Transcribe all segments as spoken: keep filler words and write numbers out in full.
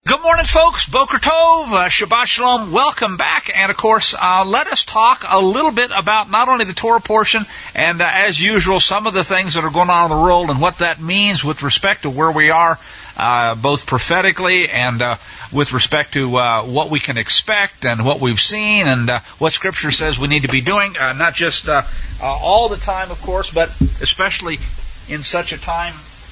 Good morning, folks. Boker Tov, uh, Shabbat Shalom. Welcome back. And, of course, uh, let us talk a little bit about not only the Torah portion and, uh, as usual, some of the things that are going on in the world and what that means with respect to where we are, uh, both prophetically and uh, with respect to uh, what we can expect and what we've seen and uh, what Scripture says we need to be doing, uh, not just uh, uh, all the time, of course, but especially in such a time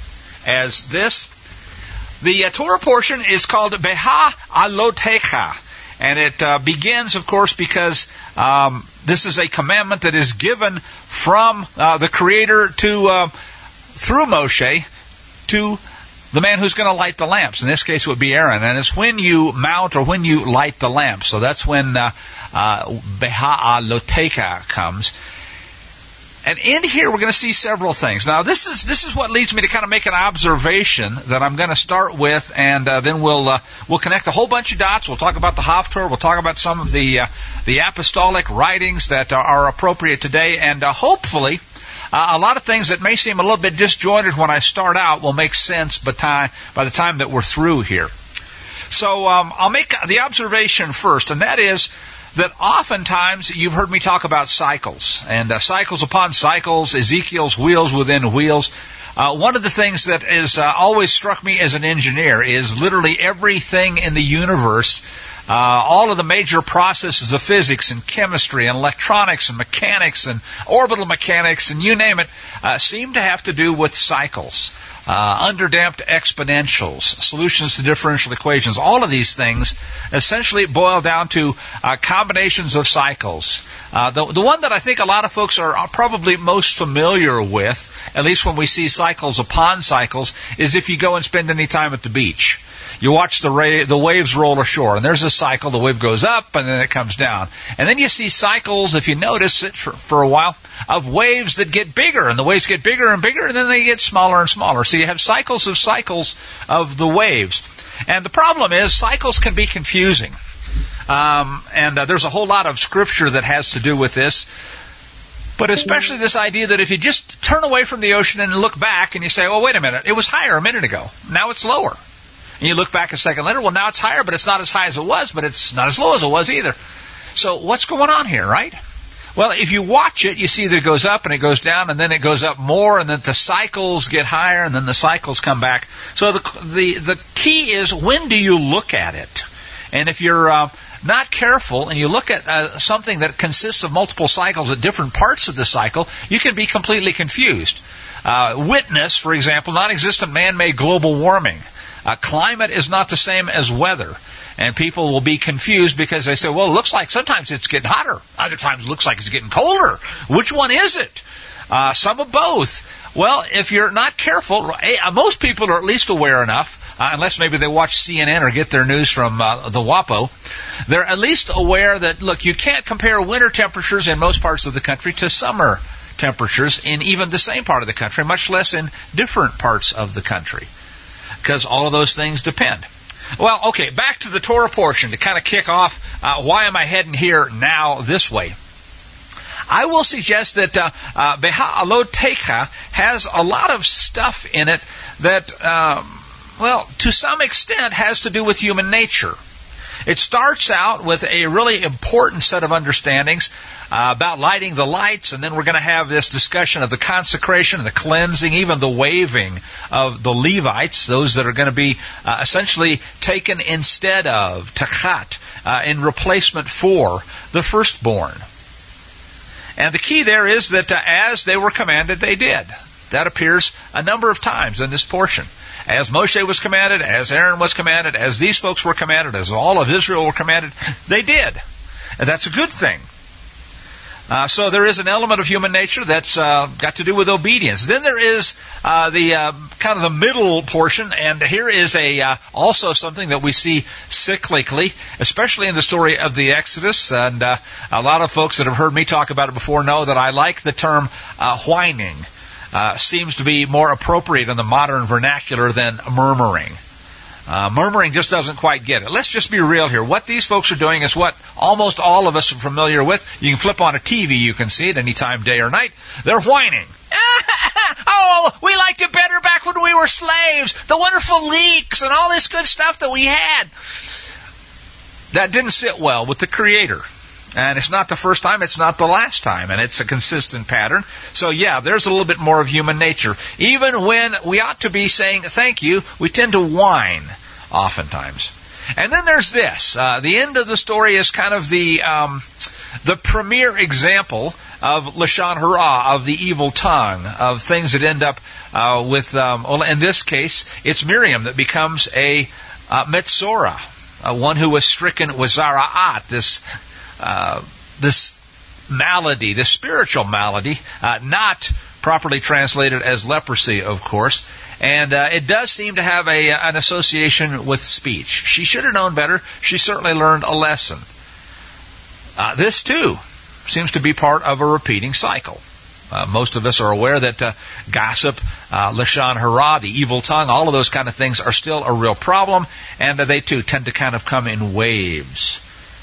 as this. The uh, Torah portion is called Beha Alotecha, and it uh, begins, of course, because um, this is a commandment that is given from uh, the Creator to uh, through Moshe to the man who's going to light the lamps. In this case, it would be Aaron, and it's when you mount or when you light the lamps. So that's when uh, uh, Beha Alotecha comes. And in here, we're going to see several things. Now, this is this is what leads me to kind of make an observation that I'm going to start with, and uh, then we'll uh, we'll connect a whole bunch of dots. We'll talk about the Haftorah. We'll talk about some of the uh, the apostolic writings that are, are appropriate today, and uh, hopefully, uh, a lot of things that may seem a little bit disjointed when I start out will make sense by time by the time that we're through here. So um, I'll make the observation first, and that is that oftentimes you've heard me talk about cycles, and uh, cycles upon cycles, Ezekiel's wheels within wheels. Uh, one of the things that has uh, always struck me as an engineer is literally everything in the universe, uh, all of the major processes of physics and chemistry and electronics and mechanics and orbital mechanics and you name it, uh, seem to have to do with cycles. Uh, underdamped exponentials, solutions to differential equations, all of these things essentially boil down to uh, combinations of cycles. Uh, the, the one that I think a lot of folks are probably most familiar with, at least when we see cycles upon cycles, is if you go and spend any time at the beach. You watch the ra- the waves roll ashore, and there's a cycle. The wave goes up, and then it comes down. And then you see cycles, if you notice it for, for a while, of waves that get bigger, and the waves get bigger and bigger, and then they get smaller and smaller. So you have cycles of cycles of the waves. And the problem is cycles can be confusing. Um, and uh, there's a whole lot of Scripture that has to do with this. But especially this idea that if you just turn away from the ocean and look back, and you say, oh, wait a minute, it was higher a minute ago. Now it's lower. And you look back a second later, well, now it's higher, but it's not as high as it was, but it's not as low as it was either. So what's going on here, right? Well, if you watch it, you see that it goes up and it goes down, and then it goes up more, and then the cycles get higher, and then the cycles come back. So the the, the key is, when do you look at it? And if you're uh, not careful and you look at uh, something that consists of multiple cycles at different parts of the cycle, you can be completely confused. Uh, witness, for example, non-existent man-made global warming. Uh, climate is not the same as weather. And people will be confused because they say, well, it looks like sometimes it's getting hotter. Other times it looks like it's getting colder. Which one is it? Uh, some of both. Well, if you're not careful, most people are at least aware enough, uh, unless maybe they watch C N N or get their news from uh, the WAPO, they're at least aware that, look, you can't compare winter temperatures in most parts of the country to summer temperatures in even the same part of the country, much less in different parts of the country, because all of those things depend. Well, okay, back to the Torah portion to kind of kick off. Uh, why am I heading here now this way? I will suggest that uh, uh, Beha Alotecha has a lot of stuff in it that, um, well, to some extent has to do with human nature. It starts out with a really important set of understandings uh, about lighting the lights, and then we're going to have this discussion of the consecration, the cleansing, even the waving of the Levites, those that are going to be uh, essentially taken instead of, tachat, uh, in replacement for the firstborn. And the key there is that uh, as they were commanded, they did. That appears a number of times in this portion. As Moshe was commanded, as Aaron was commanded, as these folks were commanded, as all of Israel were commanded, they did. And that's a good thing. Uh, so there is an element of human nature that's uh, got to do with obedience. Then there is uh, the uh, kind of the middle portion, and here is a uh, also something that we see cyclically, especially in the story of the Exodus. And uh, a lot of folks that have heard me talk about it before know that I like the term uh, whining. Uh, seems to be more appropriate in the modern vernacular than murmuring. Uh, murmuring just doesn't quite get it. Let's just be real here. What these folks are doing is what almost all of us are familiar with. You can flip on a T V, you can see it anytime, day or night. They're whining. Oh, we liked it better back when we were slaves. The wonderful leaks and all this good stuff that we had. That didn't sit well with the Creator. And it's not the first time, it's not the last time, and it's a consistent pattern. So yeah, there's a little bit more of human nature. Even when we ought to be saying thank you, we tend to whine oftentimes. And then there's this. Uh, the end of the story is kind of the um, the premier example of Lashon Hara, of the evil tongue, of things that end up uh, with, um, in this case, it's Miriam that becomes a uh, Metzora, uh, one who was stricken with Zara'at, this Uh, this malady, this spiritual malady, uh, not properly translated as leprosy, of course, and uh, it does seem to have a an association with speech. She should have known better. She certainly learned a lesson. Uh, this, too, seems to be part of a repeating cycle. Uh, most of us are aware that uh, gossip, uh, Lashon Hara, the evil tongue, all of those kind of things are still a real problem, and uh, they, too, tend to kind of come in waves.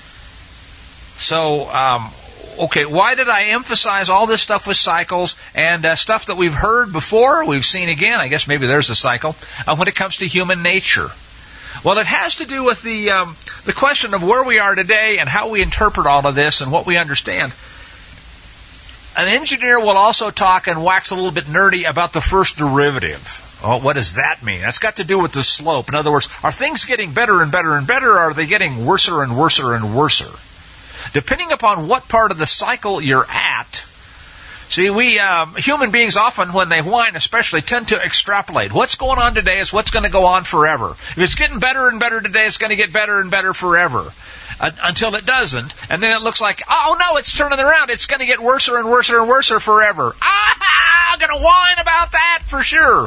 So, um, okay, why did I emphasize all this stuff with cycles and uh, stuff that we've heard before, we've seen again? I guess maybe there's a cycle uh, when it comes to human nature. Well, it has to do with the um, the question of where we are today and how we interpret all of this and what we understand. An engineer will also talk and wax a little bit nerdy about the first derivative. Oh, what does that mean? That's got to do with the slope. In other words, are things getting better and better and better, or are they getting worser and worser and worser? Depending upon what part of the cycle you're at, see, we um, human beings often, when they whine especially, tend to extrapolate. What's going on today is what's going to go on forever. If it's getting better and better today, it's going to get better and better forever. Uh, until it doesn't, and then it looks like, oh no, it's turning around. It's going to get worse and worse and worse forever. Ah, I'm going to whine about that for sure.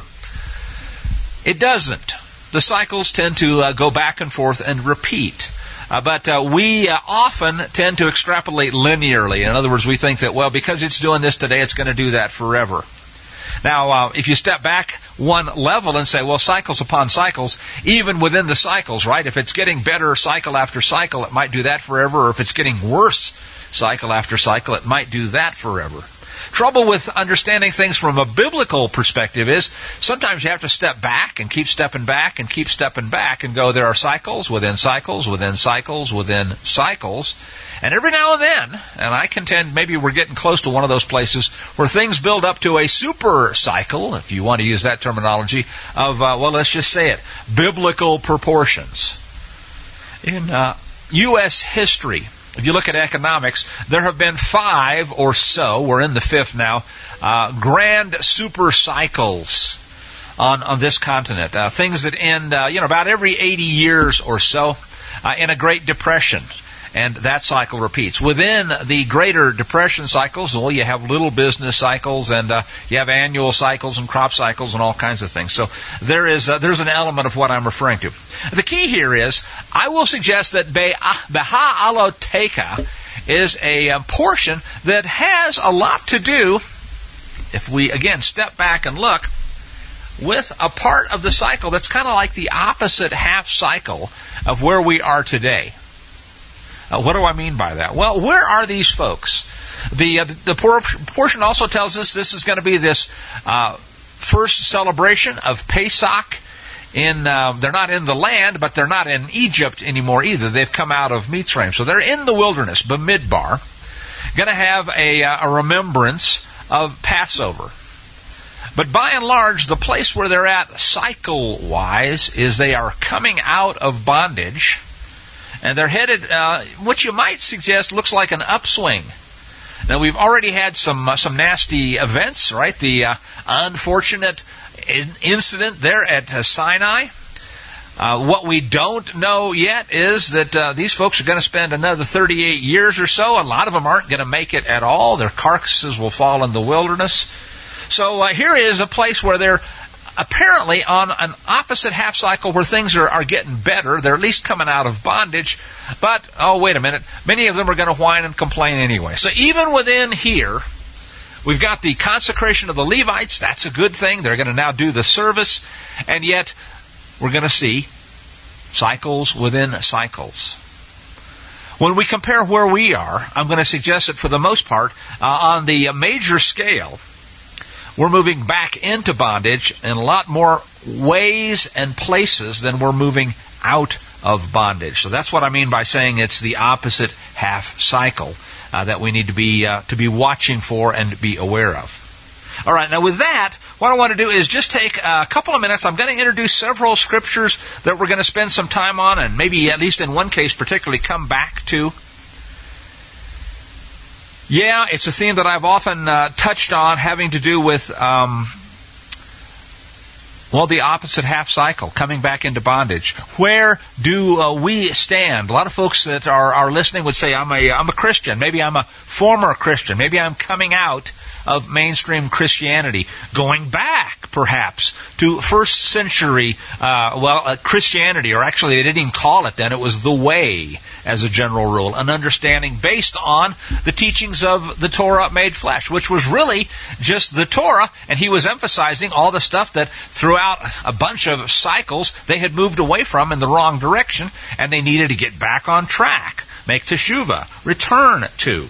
It doesn't. The cycles tend to uh, go back and forth and repeat. Uh, but uh, we uh, often tend to extrapolate linearly. In other words, we think that, well, because it's doing this today, it's going to do that forever. Now, uh, if you step back one level and say, well, cycles upon cycles, even within the cycles, right? If it's getting better cycle after cycle, it might do that forever. Or if it's getting worse cycle after cycle, it might do that forever. Trouble with understanding things from a biblical perspective is sometimes you have to step back and keep stepping back and keep stepping back and go, there are cycles within cycles within cycles within cycles. And every now and then, and I contend maybe we're getting close to one of those places where things build up to a super cycle, if you want to use that terminology, of, uh, well, let's just say it, biblical proportions. In uh, U S history, if you look at economics, there have been five or so, we're in the fifth now, uh, grand super cycles on, on this continent. Uh, things that end, uh, you know, about every eighty years or so uh, in a Great Depression. And that cycle repeats. Within the Greater Depression cycles, well, you have little business cycles, and uh, you have annual cycles and crop cycles and all kinds of things. So there is uh, there's an element of what I'm referring to. The key here is, I will suggest that Beha'aloteka is a um, portion that has a lot to do, if we, again, step back and look, with a part of the cycle that's kind of like the opposite half cycle of where we are today. Uh, what do I mean by that? Well, where are these folks? The uh, the portion also tells us this is going to be this uh, first celebration of Pesach. In uh, they're not in the land, but they're not in Egypt anymore either. They've come out of Mitzrayim, so they're in the wilderness, Bamidbar, going to have a, a remembrance of Passover. But by and large, the place where they're at cycle-wise is they are coming out of bondage. And they're headed, uh, what you might suggest looks like an upswing. Now, we've already had some uh, some nasty events, right? The uh, unfortunate in- incident there at uh, Sinai. Uh, what we don't know yet is that uh, these folks are going to spend another thirty-eight years or so. A lot of them aren't going to make it at all. Their carcasses will fall in the wilderness. So uh, here is a place where they're apparently on an opposite half cycle where things are, are getting better. They're at least coming out of bondage. But, oh, wait a minute. Many of them are going to whine and complain anyway. So even within here, we've got the consecration of the Levites. That's a good thing. They're going to now do the service. And yet, we're going to see Cycles within cycles. When we compare where we are, I'm going to suggest that for the most part, uh, on the major scale, we're moving back into bondage in a lot more ways and places than we're moving out of bondage. So that's what I mean by saying it's the opposite half cycle uh, that we need to be uh, to be watching for and be aware of. All right, now with that, what I want to do is just take a couple of minutes. I'm going to introduce several scriptures that we're going to spend some time on, and maybe at least in one case particularly come back to. Yeah, it's a theme that I've often uh, touched on, having to do with, um, well, the opposite half cycle, coming back into bondage. Where do uh, we stand? A lot of folks that are, are listening would say, I'm a, I'm a Christian. Maybe I'm a former Christian. Maybe I'm coming out of mainstream Christianity, going back, perhaps, to first century, uh, well, uh, Christianity, or actually they didn't even call it then, it was the way, as a general rule, an understanding based on the teachings of the Torah made flesh, which was really just the Torah, and he was emphasizing all the stuff that throughout a bunch of cycles they had moved away from in the wrong direction, and they needed to get back on track, make teshuvah, return to.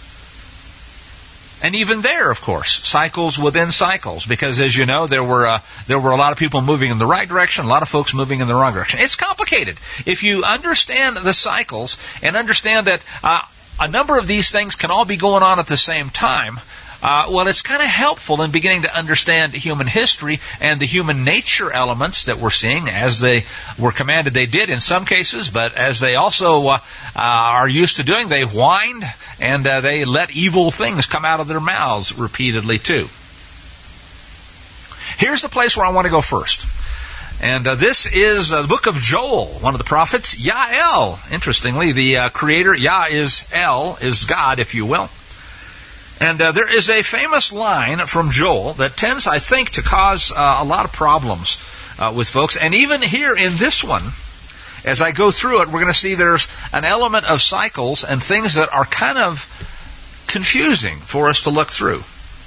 And even there, of course, cycles within cycles, because as you know, there were uh, there were a lot of people moving in the right direction, a lot of folks moving in the wrong direction. It's complicated. If you understand the cycles and understand that uh, a number of these things can all be going on at the same time, uh, well, it's kind of helpful in beginning to understand human history and the human nature elements that we're seeing as they were commanded. They did in some cases, but as they also uh, uh, are used to doing, they whined and uh, they let evil things come out of their mouths repeatedly too. Here's the place where I want to go first. And uh, this is uh, the book of Joel, one of the prophets, Yael. Interestingly, the uh, creator, Yah is El, is God, if you will. And uh, there is a famous line from Joel that tends, I think, to cause uh, a lot of problems uh, with folks. And even here in this one, as I go through it, we're going to see there's an element of cycles and things that are kind of confusing for us to look through.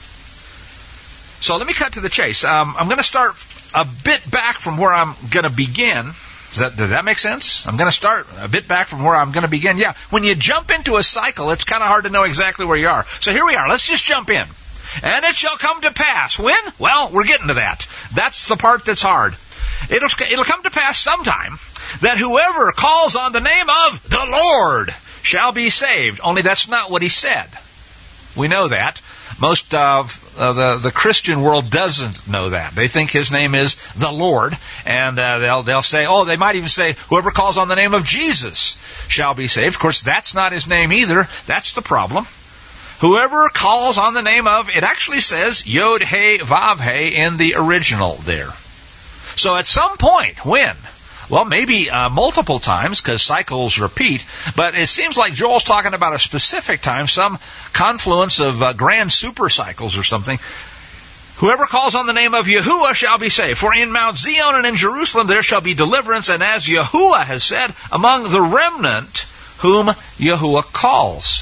So let me cut to the chase. Um, I'm going to start a bit back from where I'm going to begin. Does that, does that make sense? I'm going to start a bit back from where I'm going to begin. Yeah, when you jump into a cycle, it's kind of hard to know exactly where you are. So here we are. Let's just jump in. And it shall come to pass. When? Well, we're getting to that. That's the part that's hard. It'll, it'll come to pass sometime that whoever calls on the name of the Lord shall be saved. Only that's not what he said. We know that. Most of uh, the the Christian world doesn't know that. They think his name is the Lord, and uh, they'll they'll say, oh, they might even say, whoever calls on the name of Jesus shall be saved. Of course, that's not his name either. That's the problem. Whoever calls on the name of, it actually says Yod He Vav He in the original there. So at some point, when? Well, maybe uh, multiple times, because cycles repeat, but it seems like Joel's talking about a specific time, some confluence of uh, grand super cycles or something. Whoever calls on the name of Yahuwah shall be saved. For in Mount Zion and in Jerusalem there shall be deliverance, and as Yahuwah has said, among the remnant whom Yahuwah calls.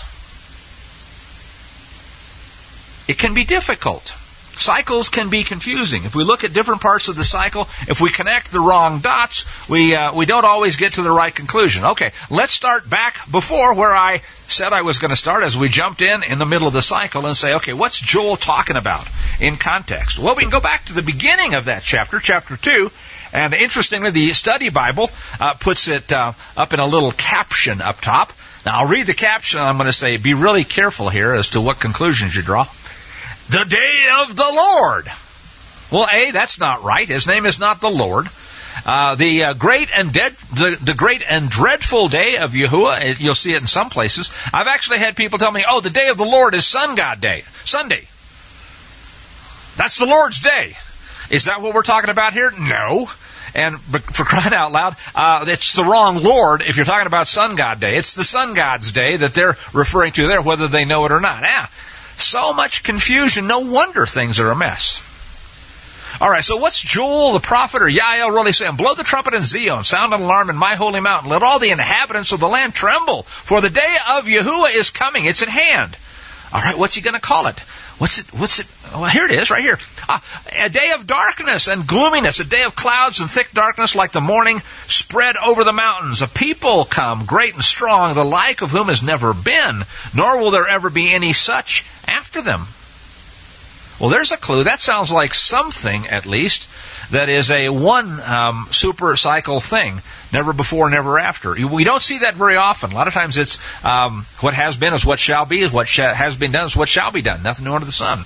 It can be difficult. Cycles can be confusing. If we look at different parts of the cycle, if we connect the wrong dots, we uh, we don't always get to the right conclusion. Okay, let's start back before where I said I was going to start as we jumped in in the middle of the cycle and say, okay, what's Joel talking about in context? Well, we can go back to the beginning of that chapter, chapter two, and interestingly, the study Bible uh, puts it uh, up in a little caption up top. Now, I'll read the caption, and I'm going to say, be really careful here as to what conclusions you draw. The day of the Lord. Well, A, that's not right. His name is not the Lord. Uh, the uh, great and dead, the, the great and dreadful day of Yahuwah. You'll see it in some places. I've actually had people tell me, "Oh, the day of the Lord is Sun God Day, Sunday. That's the Lord's day." Is that what we're talking about here? No. And for crying out loud, uh, it's the wrong Lord if you're talking about Sun God Day. It's the Sun God's day that they're referring to there, whether they know it or not. Yeah. So much confusion. No wonder things are a mess. All right, so what's Joel the prophet or Yael really saying? Blow the trumpet in Zion, sound an alarm in my holy mountain. Let all the inhabitants of the land tremble, for the day of Yahuwah is coming. It's at hand. All right, what's he going to call it? What's it? What's it? Well, here it is, right here. Uh, a day of darkness and gloominess, a day of clouds and thick darkness like the morning spread over the mountains. A people come, great and strong, the like of whom has never been, nor will there ever be any such after them. Well, there's a clue. That sounds like something, at least, that is a one um, super cycle thing. Never before, never after. We don't see that very often. A lot of times it's um, what has been is what shall be, is what sh- has been done is what shall be done. Nothing new under the sun.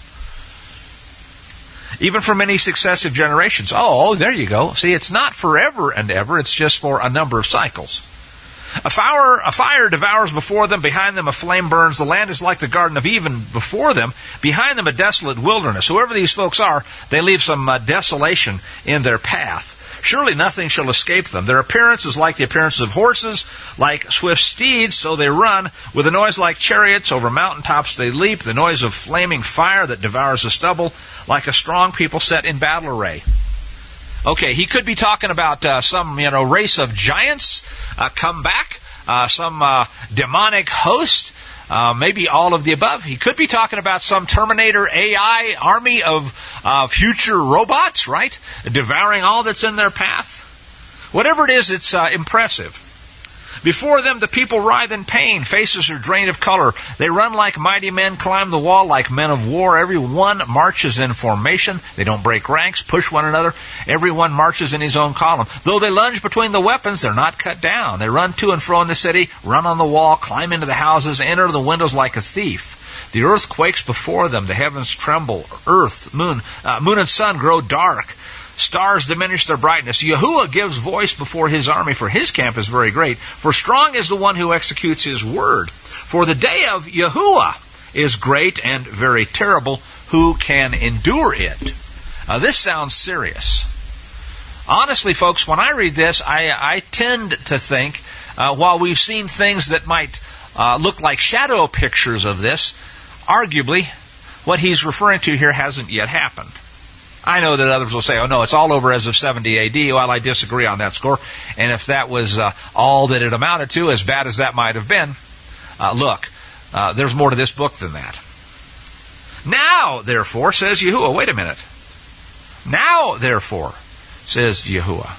Even for many successive generations. Oh, there you go. See, it's not forever and ever. It's just for a number of cycles. A fire, a fire devours before them. Behind them a flame burns. The land is like the Garden of Eden before them. Behind them a desolate wilderness. Whoever these folks are, they leave some uh, desolation in their path. Surely nothing shall escape them. Their appearance is like the appearance of horses, like swift steeds, so they run. With a noise like chariots, over mountaintops they leap. The noise of flaming fire that devours the stubble, like a strong people set in battle array. Okay, he could be talking about uh, some, you know, race of giants uh, come back, uh, some uh, demonic host, uh, maybe all of the above. He could be talking about some Terminator A I army of uh, future robots, right, devouring all that's in their path. Whatever it is, it's uh, impressive. Before them the people writhe in pain, faces are drained of color. They run like mighty men, climb the wall like men of war. Every one marches in formation. They don't break ranks, push one another. Everyone marches in his own column. Though they lunge between the weapons, they're not cut down. They run to and fro in the city, run on the wall, climb into the houses, enter the windows like a thief. The earth quakes before them. The heavens tremble. Earth, moon, uh, moon and sun grow dark. Stars diminish their brightness. Yahuwah gives voice before his army, for his camp is very great. For strong is the one who executes his word. For the day of Yahuwah is great and very terrible. Who can endure it? Uh, this sounds serious. Honestly, folks, when I read this, I, I tend to think, uh, while we've seen things that might uh, look like shadow pictures of this, arguably, what he's referring to here hasn't yet happened. I know that others will say, oh no, it's all over as of seventy A D. Well, I disagree on that score. And if that was uh, all that it amounted to, as bad as that might have been, uh, look, uh, there's more to this book than that. Now, therefore, says Yahuwah. Wait a minute. Now, therefore, says Yahuwah.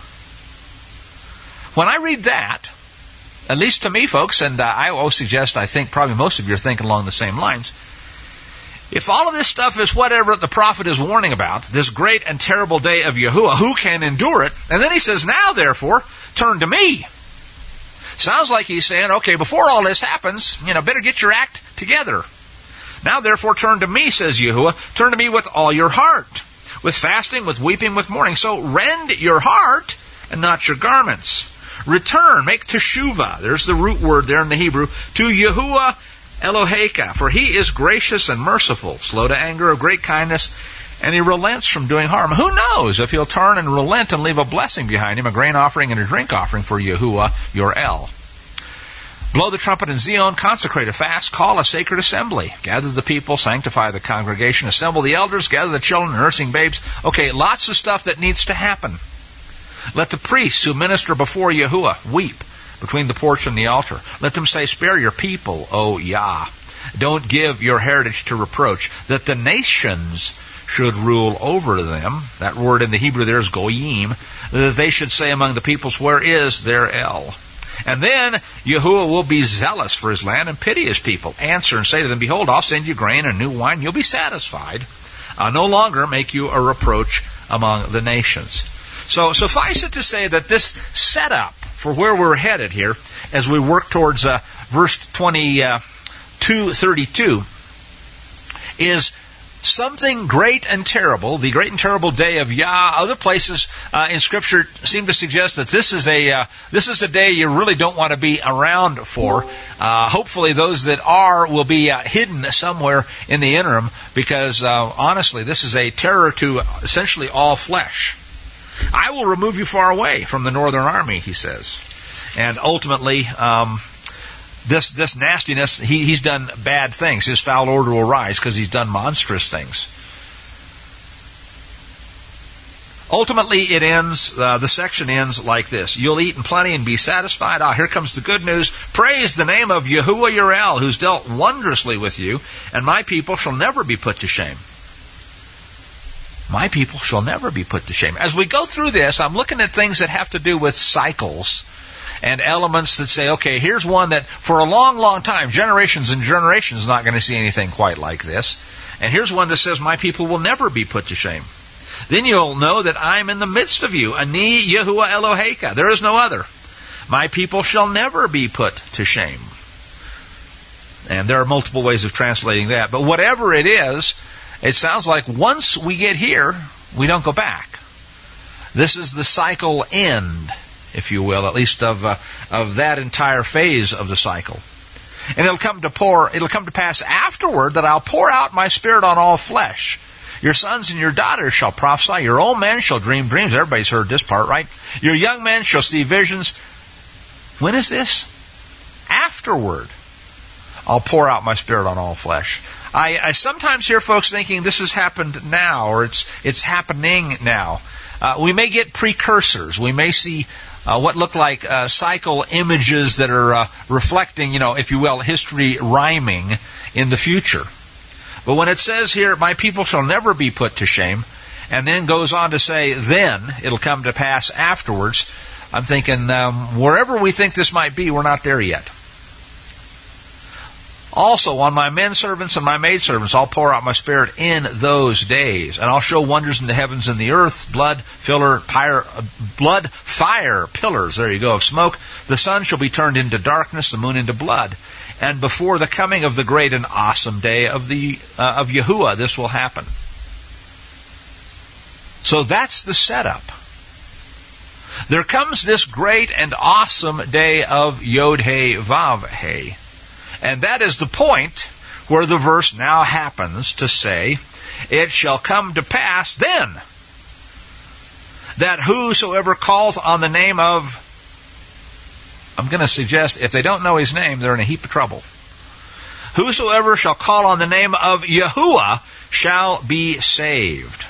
When I read that, at least to me, folks, and uh, I will suggest, I think probably most of you are thinking along the same lines, if all of this stuff is whatever the prophet is warning about, this great and terrible day of Yahuwah, who can endure it? And then he says, now, therefore, turn to me. Sounds like he's saying, okay, before all this happens, you know, better get your act together. Now, therefore, turn to me, says Yahuwah. Turn to me with all your heart, with fasting, with weeping, with mourning. So rend your heart and not your garments. Return, make teshuvah. There's the root word there in the Hebrew. To Yahuwah Eloheka, for he is gracious and merciful, slow to anger, of great kindness, and he relents from doing harm. Who knows if he'll turn and relent and leave a blessing behind him, a grain offering and a drink offering for Yahuwah, your El. Blow the trumpet in Zion, consecrate a fast, call a sacred assembly. Gather the people, sanctify the congregation, assemble the elders, gather the children, nursing babes. Okay, lots of stuff that needs to happen. Let the priests who minister before Yahuwah weep between the porch and the altar. Let them say, spare your people, O Yah. Don't give your heritage to reproach, that the nations should rule over them. That word in the Hebrew there is goyim. That they should say among the peoples, where is their El? And then Yahuwah will be zealous for his land and pity his people. Answer and say to them, behold, I'll send you grain and new wine. You'll be satisfied. I'll no longer make you a reproach among the nations. So suffice it to say that this setup for where we're headed here, as we work towards uh, verse twenty-two thirty-two, is something great and terrible, the great and terrible day of Yah. Other places uh, in Scripture seem to suggest that this is a uh, this is a day you really don't want to be around for. Uh, hopefully those that are will be uh, hidden somewhere in the interim, because uh, honestly, this is a terror to essentially all flesh. I will remove you far away from the northern army, he says. And ultimately, um, this this nastiness, he, he's done bad things. His foul order will rise because he's done monstrous things. Ultimately, it ends, uh, the section ends like this. You'll eat in plenty and be satisfied. Ah, here comes the good news. Praise the name of Yahuwah Yireh, who's dealt wondrously with you, and my people shall never be put to shame. My people shall never be put to shame. As we go through this, I'm looking at things that have to do with cycles and elements that say, okay, here's one that for a long, long time, generations and generations, not going to see anything quite like this. And here's one that says, my people will never be put to shame. Then you'll know that I'm in the midst of you. Ani Yahuwah Eloheka. There is no other. My people shall never be put to shame. And there are multiple ways of translating that. But whatever it is, it sounds like once we get here, we don't go back. This is the cycle end, if you will, at least of uh, of that entire phase of the cycle. And it'll come to pour. It'll come to pass afterward that I'll pour out my Spirit on all flesh. Your sons and your daughters shall prophesy. Your old men shall dream dreams. Everybody's heard this part, right? Your young men shall see visions. When is this? Afterward, I'll pour out my Spirit on all flesh. I, I sometimes hear folks thinking this has happened now, or it's it's happening now. Uh, we may get precursors. We may see uh, what look like uh, cycle images that are uh, reflecting, you know, if you will, history rhyming in the future. But when it says here, my people shall never be put to shame, and then goes on to say, then it'll come to pass afterwards, I'm thinking, um, wherever we think this might be, we're not there yet. Also, on my men servants and my maid servants, I'll pour out my Spirit in those days, and I'll show wonders in the heavens and the earth, blood, filler, fire, blood, fire, pillars, there you go, of smoke. The sun shall be turned into darkness, the moon into blood. And before the coming of the great and awesome day of the uh, of Yahuwah, this will happen. So that's the setup. There comes this great and awesome day of Yod-Heh Vav-Heh. And that is the point where the verse now happens to say, it shall come to pass then that whosoever calls on the name of, I'm going to suggest, if they don't know his name, they're in a heap of trouble. Whosoever shall call on the name of Yahuwah shall be saved.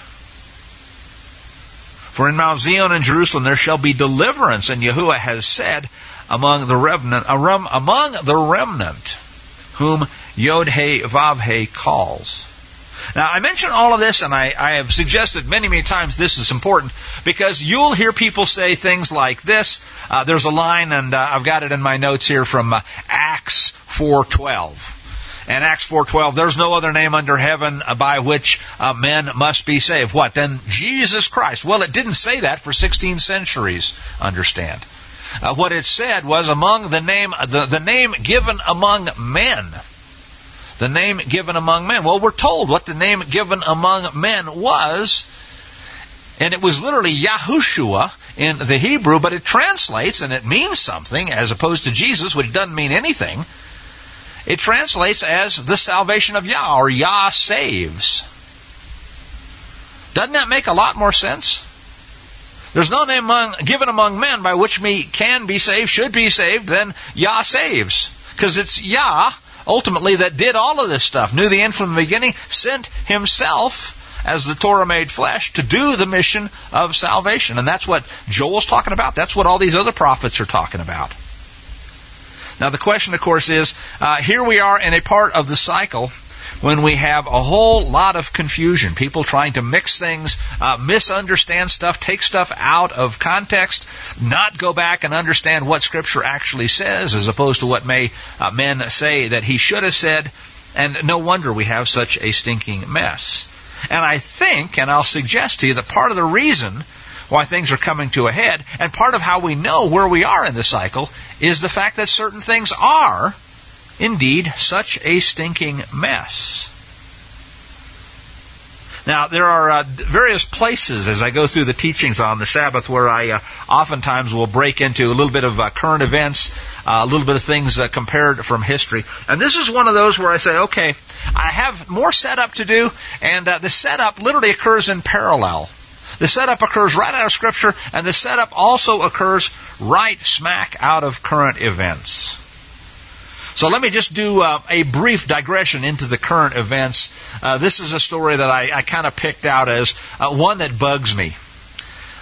For in Mount Zion and Jerusalem there shall be deliverance, and Yahuwah has said, among the remnant, among the remnant, whom Yod-Heh Vav-Heh calls. Now, I mention all of this, and I, I have suggested many, many times this is important, because you'll hear people say things like this. Uh, there's a line, and uh, I've got it in my notes here from uh, Acts four twelve. And Acts four twelve, there's no other name under heaven by which uh, men must be saved. What? Then Jesus Christ. Well, it didn't say that for sixteen centuries, understand. Uh, what it said was among the name, the, the name given among men. The name given among men. Well, we're told what the name given among men was, and it was literally Yahushua in the Hebrew, but it translates, and it means something, as opposed to Jesus, which doesn't mean anything. It translates as the salvation of Yah, or Yah saves. Doesn't that make a lot more sense? There's no name among, given among men by which we can be saved, should be saved, then Yah saves. Because it's Yah, ultimately, that did all of this stuff. Knew the end from the beginning, sent Himself, as the Torah made flesh, to do the mission of salvation. And that's what Joel's talking about. That's what all these other prophets are talking about. Now, the question, of course, is, uh, here we are in a part of the cycle when we have a whole lot of confusion. People trying to mix things, uh, misunderstand stuff, take stuff out of context, not go back and understand what Scripture actually says, as opposed to what may uh, men say that he should have said. And no wonder we have such a stinking mess. And I think, and I'll suggest to you, that part of the reason why things are coming to a head, and part of how we know where we are in the cycle, is the fact that certain things are indeed such a stinking mess. Now, there are uh, various places as I go through the teachings on the Sabbath where I uh, oftentimes will break into a little bit of uh, current events, uh, a little bit of things uh, compared from history. And this is one of those where I say, okay, I have more setup to do, and uh, the setup literally occurs in parallel. The setup occurs right out of Scripture, and the setup also occurs right smack out of current events. So let me just do uh, a brief digression into the current events. Uh, this is a story that I, I kind of picked out as uh, one that bugs me.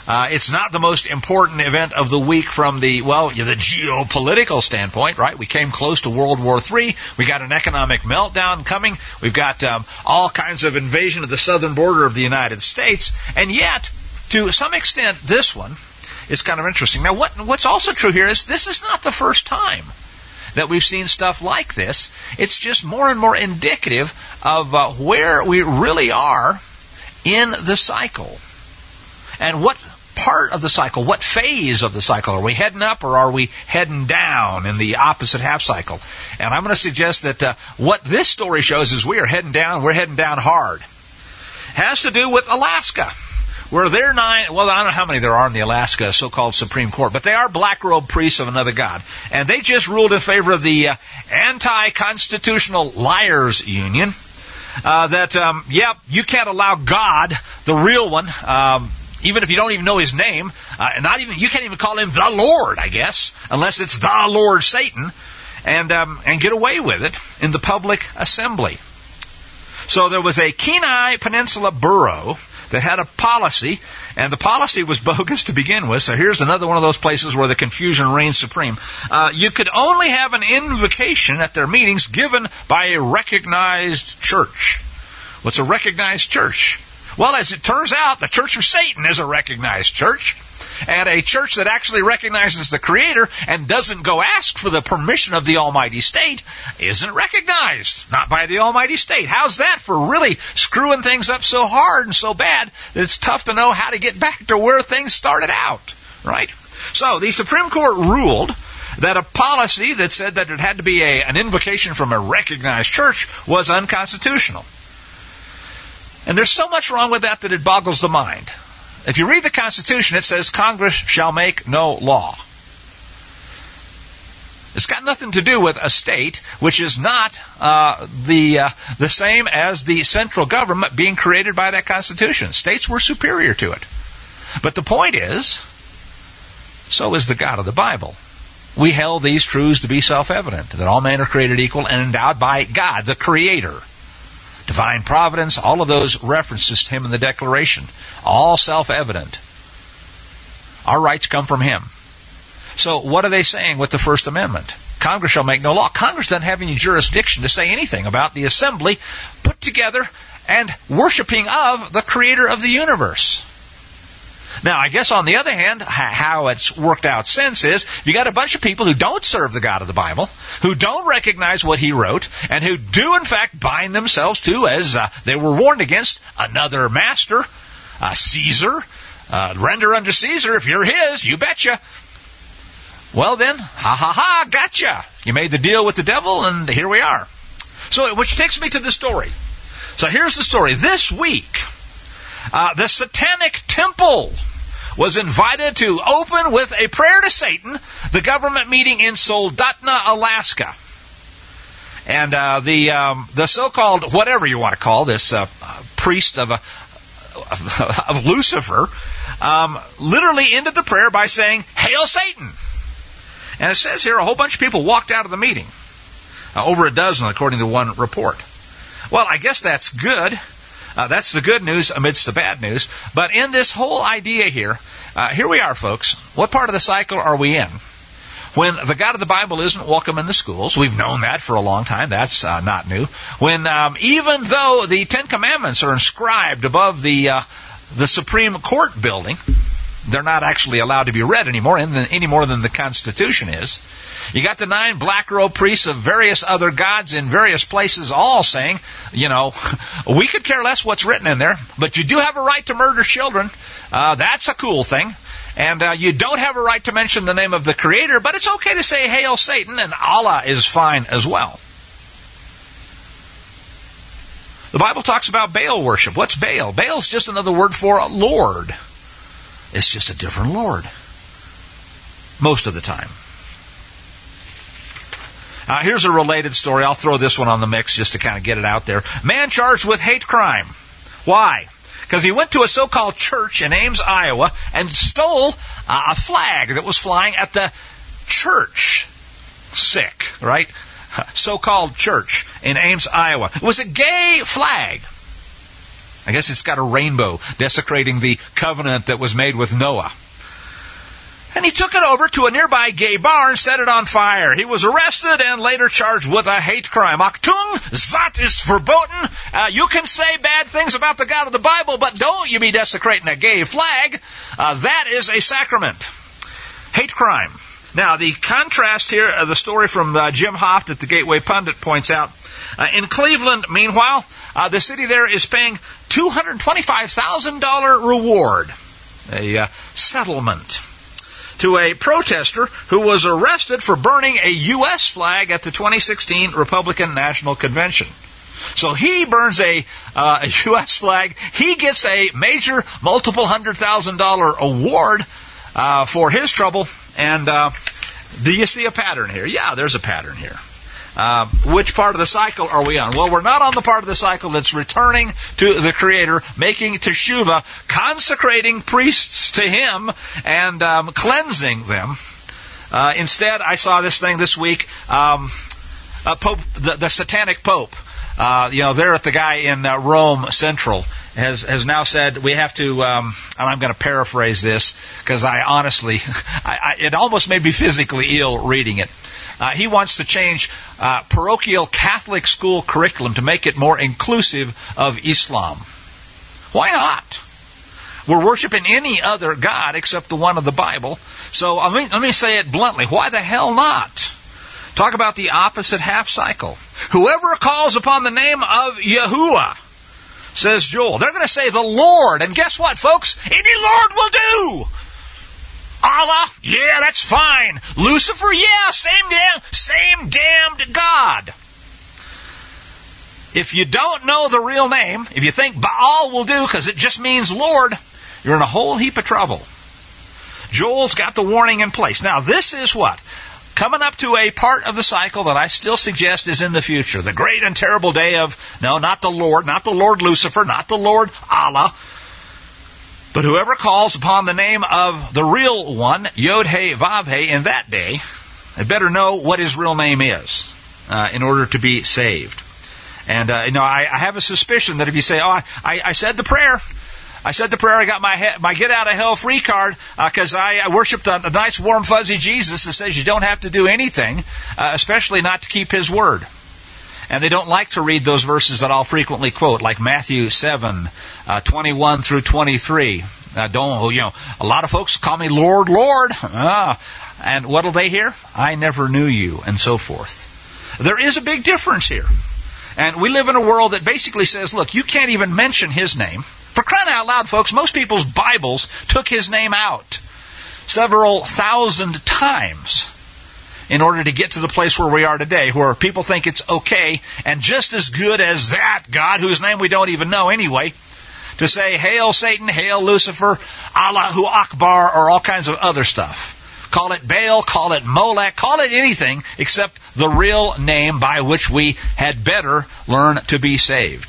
Uh, it's not the most important event of the week from the, well, the geopolitical standpoint, right? We came close to World War Three. We got an economic meltdown coming. We've got um, all kinds of invasion of the southern border of the United States. And yet, to some extent, this one is kind of interesting. Now, what, what's also true here is this is not the first time that we've seen stuff like this. It's just more and more indicative of uh, where we really are in the cycle. And what part of the cycle, what phase of the cycle? Are we heading up or are we heading down in the opposite half cycle? And I'm going to suggest that uh, what this story shows is we are heading down, we're heading down hard. Has to do with Alaska, where they're nine, well, I don't know how many there are in the Alaska so-called Supreme Court, but they are black-robed priests of another god. And they just ruled in favor of the uh, Anti-Constitutional Liars Union, uh, that, um, yeah, you can't allow God, the real one, um, even if you don't even know his name, uh, not even you can't even call him the Lord, I guess, unless it's the Lord Satan, and um, and get away with it in the public assembly. So there was a Kenai Peninsula borough that had a policy, and the policy was bogus to begin with. So here's another one of those places where the confusion reigns supreme. Uh, you could only have an invocation at their meetings given by a recognized church. What's a recognized church? Well, as it turns out, the Church of Satan is a recognized church. And a church that actually recognizes the Creator and doesn't go ask for the permission of the Almighty State isn't recognized. Not by the Almighty State. How's that for really screwing things up so hard and so bad that it's tough to know how to get back to where things started out, right? So the Supreme Court ruled that a policy that said that it had to be a, an invocation from a recognized church was unconstitutional. And there's so much wrong with that that it boggles the mind. If you read the Constitution, it says Congress shall make no law. It's got nothing to do with a state, which is not uh, the uh, the same as the central government being created by that Constitution. States were superior to it. But the point is, so is the God of the Bible. We held these truths to be self-evident, that all men are created equal and endowed by God, the Creator. Divine providence, all of those references to Him in the Declaration, all self-evident. Our rights come from Him. So what are they saying with the First Amendment? Congress shall make no law. Congress doesn't have any jurisdiction to say anything about the assembly put together and worshiping of the Creator of the universe. Now, I guess on the other hand, how it's worked out since is you got a bunch of people who don't serve the God of the Bible, who don't recognize what He wrote, and who do in fact bind themselves to, as uh, they were warned against, another master, uh, Caesar. Uh, render unto Caesar, if you're his, you betcha. Well then, ha ha ha, gotcha. You made the deal with the devil, and here we are. So, which takes me to the story. So here's the story. This week, Uh, the Satanic Temple was invited to open with a prayer to Satan, the government meeting in Soldotna, Alaska. And uh, the um, the so-called, whatever you want to call this, uh, priest of, uh, of Lucifer, um, literally ended the prayer by saying, "Hail Satan!" And it says here a whole bunch of people walked out of the meeting. Uh, over a dozen, according to one report. Well, I guess that's good. Uh, that's the good news amidst the bad news. But in this whole idea here, uh, here we are, folks. What part of the cycle are we in? When the God of the Bible isn't welcome in the schools, we've known that for a long time. That's uh, not new. When um, even though the Ten Commandments are inscribed above the uh, the Supreme Court building, they're not actually allowed to be read anymore, any more than the Constitution is. You got the nine black-robed priests of various other gods in various places all saying, you know, we could care less what's written in there, but you do have a right to murder children. Uh, that's a cool thing. And uh, you don't have a right to mention the name of the Creator, but it's okay to say, "Hail Satan," and Allah is fine as well. The Bible talks about Baal worship. What's Baal? Baal's just another word for a Lord. It's just a different Lord. Most of the time. Uh, here's a related story. I'll throw this one on the mix just to kind of get it out there. Man charged with hate crime. Why? Because he went to a so-called church in Ames, Iowa, and stole uh, a flag that was flying at the church. Sick, right? So-called church in Ames, Iowa. It was a gay flag. I guess it's got a rainbow desecrating the covenant that was made with Noah. And he took it over to a nearby gay bar and set it on fire. He was arrested and later charged with a hate crime. Achtung, zat ist verboten. Uh, you can say bad things about the God of the Bible, but don't you be desecrating a gay flag. Uh, that is a sacrament. Hate crime. Now, the contrast here of the story from uh, Jim Hoft at the Gateway Pundit points out, uh, in Cleveland, meanwhile, uh, the city there is paying two hundred twenty-five thousand dollars reward, a uh, settlement, to a protester who was arrested for burning a U S flag at the twenty sixteen Republican National Convention. So he burns a, uh, a U S flag. He gets a major multiple hundred thousand dollar award uh, for his trouble. And uh, do you see a pattern here? Yeah, there's a pattern here. Uh, which part of the cycle are we on? Well, we're not on the part of the cycle that's returning to the Creator, making teshuvah, consecrating priests to Him, and um, cleansing them. Uh, instead, I saw this thing this week, um, a Pope, the, the Satanic Pope. Uh, you know, there at the guy in uh, Rome Central has has now said we have to, um, and I'm going to paraphrase this because I honestly, I, I, it almost made me physically ill reading it. Uh, he wants to change uh, parochial Catholic school curriculum to make it more inclusive of Islam. Why not? We're worshiping any other God except the one of the Bible. So let me, let me say it bluntly. Why the hell not? Talk about the opposite half cycle. Whoever calls upon the name of Yahuwah, says Joel, they're going to say the Lord. And guess what, folks? Any Lord will do. Allah, yeah, that's fine. Lucifer, yeah, same damn, same damned God. If you don't know the real name, if you think Baal will do because it just means Lord, you're in a whole heap of trouble. Joel's got the warning in place. Now, this is what? Coming up to a part of the cycle that I still suggest is in the future. The great and terrible day of, no, not the Lord, not the Lord Lucifer, not the Lord Allah, but whoever calls upon the name of the real one, Yod-He, Vav-He, in that day, had better know what his real name is uh, in order to be saved. And, uh, you know, I, I have a suspicion that if you say, oh, I, I said the prayer, I said the prayer, I got my he- my get out of hell free card because uh, I, I worshipped a, a nice warm fuzzy Jesus that says you don't have to do anything, uh, especially not to keep his word. And they don't like to read those verses that I'll frequently quote, like Matthew seven, uh, twenty-one through twenty-three. Uh, don't, you know, a lot of folks call me Lord, Lord. Ah, and what'll they hear? I never knew you, and so forth. There is a big difference here. And we live in a world that basically says, look, you can't even mention his name. For crying out loud, folks, most people's Bibles took his name out several thousand times in order to get to the place where we are today, where people think it's okay, and just as good as that God, whose name we don't even know anyway, to say, hail Satan, hail Lucifer, Allahu Akbar, or all kinds of other stuff. Call it Baal, call it Molech, call it anything except the real name by which we had better learn to be saved.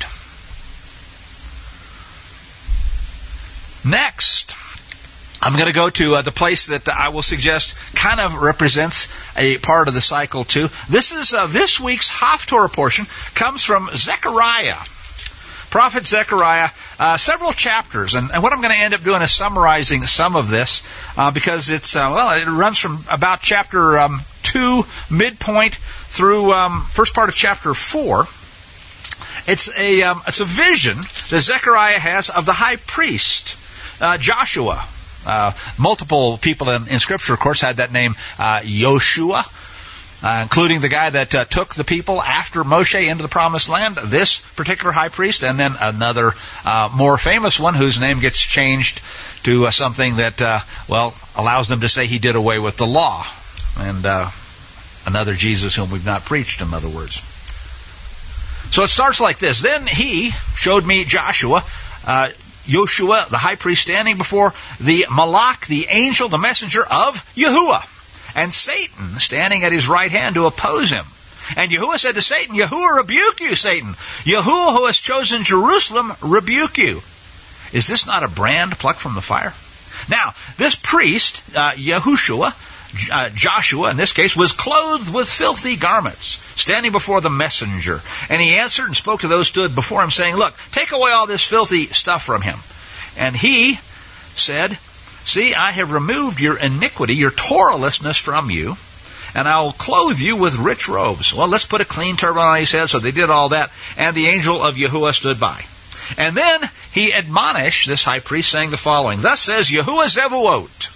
Next, I'm going to go to uh, the place that I will suggest kind of represents a part of the cycle too. This is uh, this week's Haftorah portion comes from Zechariah. Prophet Zechariah, uh, several chapters, and, and what I'm going to end up doing is summarizing some of this uh, because it's uh, well, it runs from about chapter um, two midpoint through um, first part of chapter four. It's a um, it's a vision that Zechariah has of the high priest uh, Joshua. Uh, multiple people in, in Scripture, of course, had that name uh, Yoshua. Uh, including the guy that uh, took the people after Moshe into the Promised Land, this particular high priest, and then another uh, more famous one whose name gets changed to uh, something that, uh, well, allows them to say he did away with the law. And uh, another Jesus whom we've not preached, in other words. So it starts like this. Then he showed me Joshua, uh, Yoshua, the high priest, standing before the Malach, the angel, the messenger of Yahuwah. And Satan standing at his right hand to oppose him. And Yahuwah said to Satan, Yahuwah rebuke you, Satan. Yahuwah who has chosen Jerusalem rebuke you. Is this not a brand plucked from the fire? Now, this priest, uh, Yahushua, uh, Joshua, in this case, was clothed with filthy garments, standing before the messenger. And he answered and spoke to those who stood before him, saying, look, take away all this filthy stuff from him. And he said, see, I have removed your iniquity, your Torahlessness from you, and I will clothe you with rich robes. Well, let's put a clean turban on his head. So they did all that. And the angel of Yahuwah stood by. And then he admonished this high priest, saying the following, thus says Yahuwah Zevuot,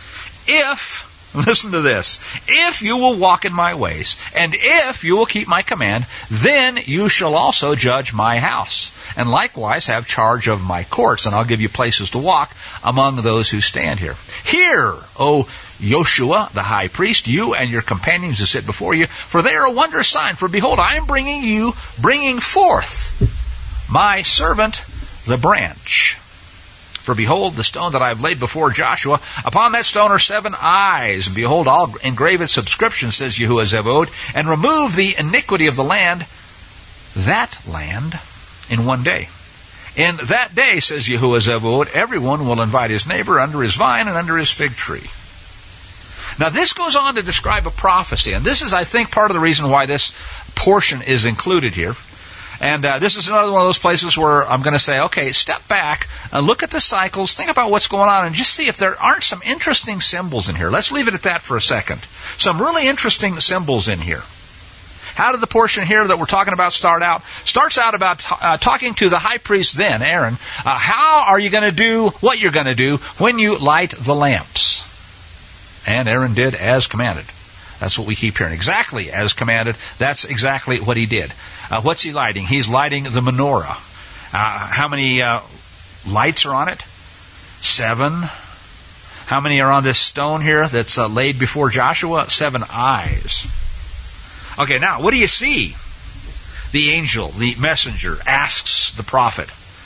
if, listen to this, if you will walk in my ways, and if you will keep my command, then you shall also judge my house, and likewise have charge of my courts, and I'll give you places to walk among those who stand here. Hear, O Joshua, the high priest, you and your companions who sit before you, for they are a wondrous sign. For behold, I am bringing you, bringing forth my servant, the branch. For behold, the stone that I have laid before Joshua, upon that stone are seven eyes. And behold, I'll engrave its subscription, says Yahuwah Zevuot, and remove the iniquity of the land, that land, in one day. In that day, says Yahuwah Zevuot, everyone will invite his neighbor under his vine and under his fig tree. Now this goes on to describe a prophecy, and this is, I think, part of the reason why this portion is included here. And uh, this is another one of those places where I'm going to say, okay, step back, and look at the cycles, think about what's going on, and just see if there aren't some interesting symbols in here. Let's leave it at that for a second. Some really interesting symbols in here. How did the portion here that we're talking about start out? Starts out about uh, talking to the high priest then, Aaron. Uh, how are you going to do what you're going to do when you light the lamps? And Aaron did as commanded. That's what we keep hearing. Exactly as commanded. That's exactly what he did. Uh, what's he lighting? He's lighting the menorah. Uh, how many uh, lights are on it? Seven. How many are on this stone here that's uh, laid before Joshua? Seven eyes. Okay, now, what do you see? The angel, the messenger, asks the prophet.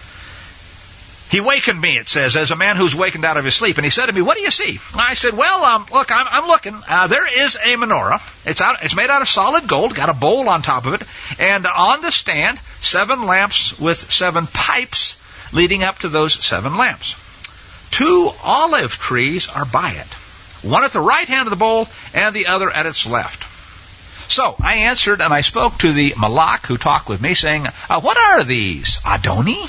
He wakened me, it says, as a man who's wakened out of his sleep. And he said to me, what do you see? I said, well, um, look, I'm, I'm looking. Uh, there is a menorah. It's out. It's made out of solid gold, got a bowl on top of it. And on the stand, seven lamps with seven pipes leading up to those seven lamps. Two olive trees are by it. One at the right hand of the bowl and the other at its left. So I answered and I spoke to the Malak who talked with me, saying, uh, what are these, Adoni?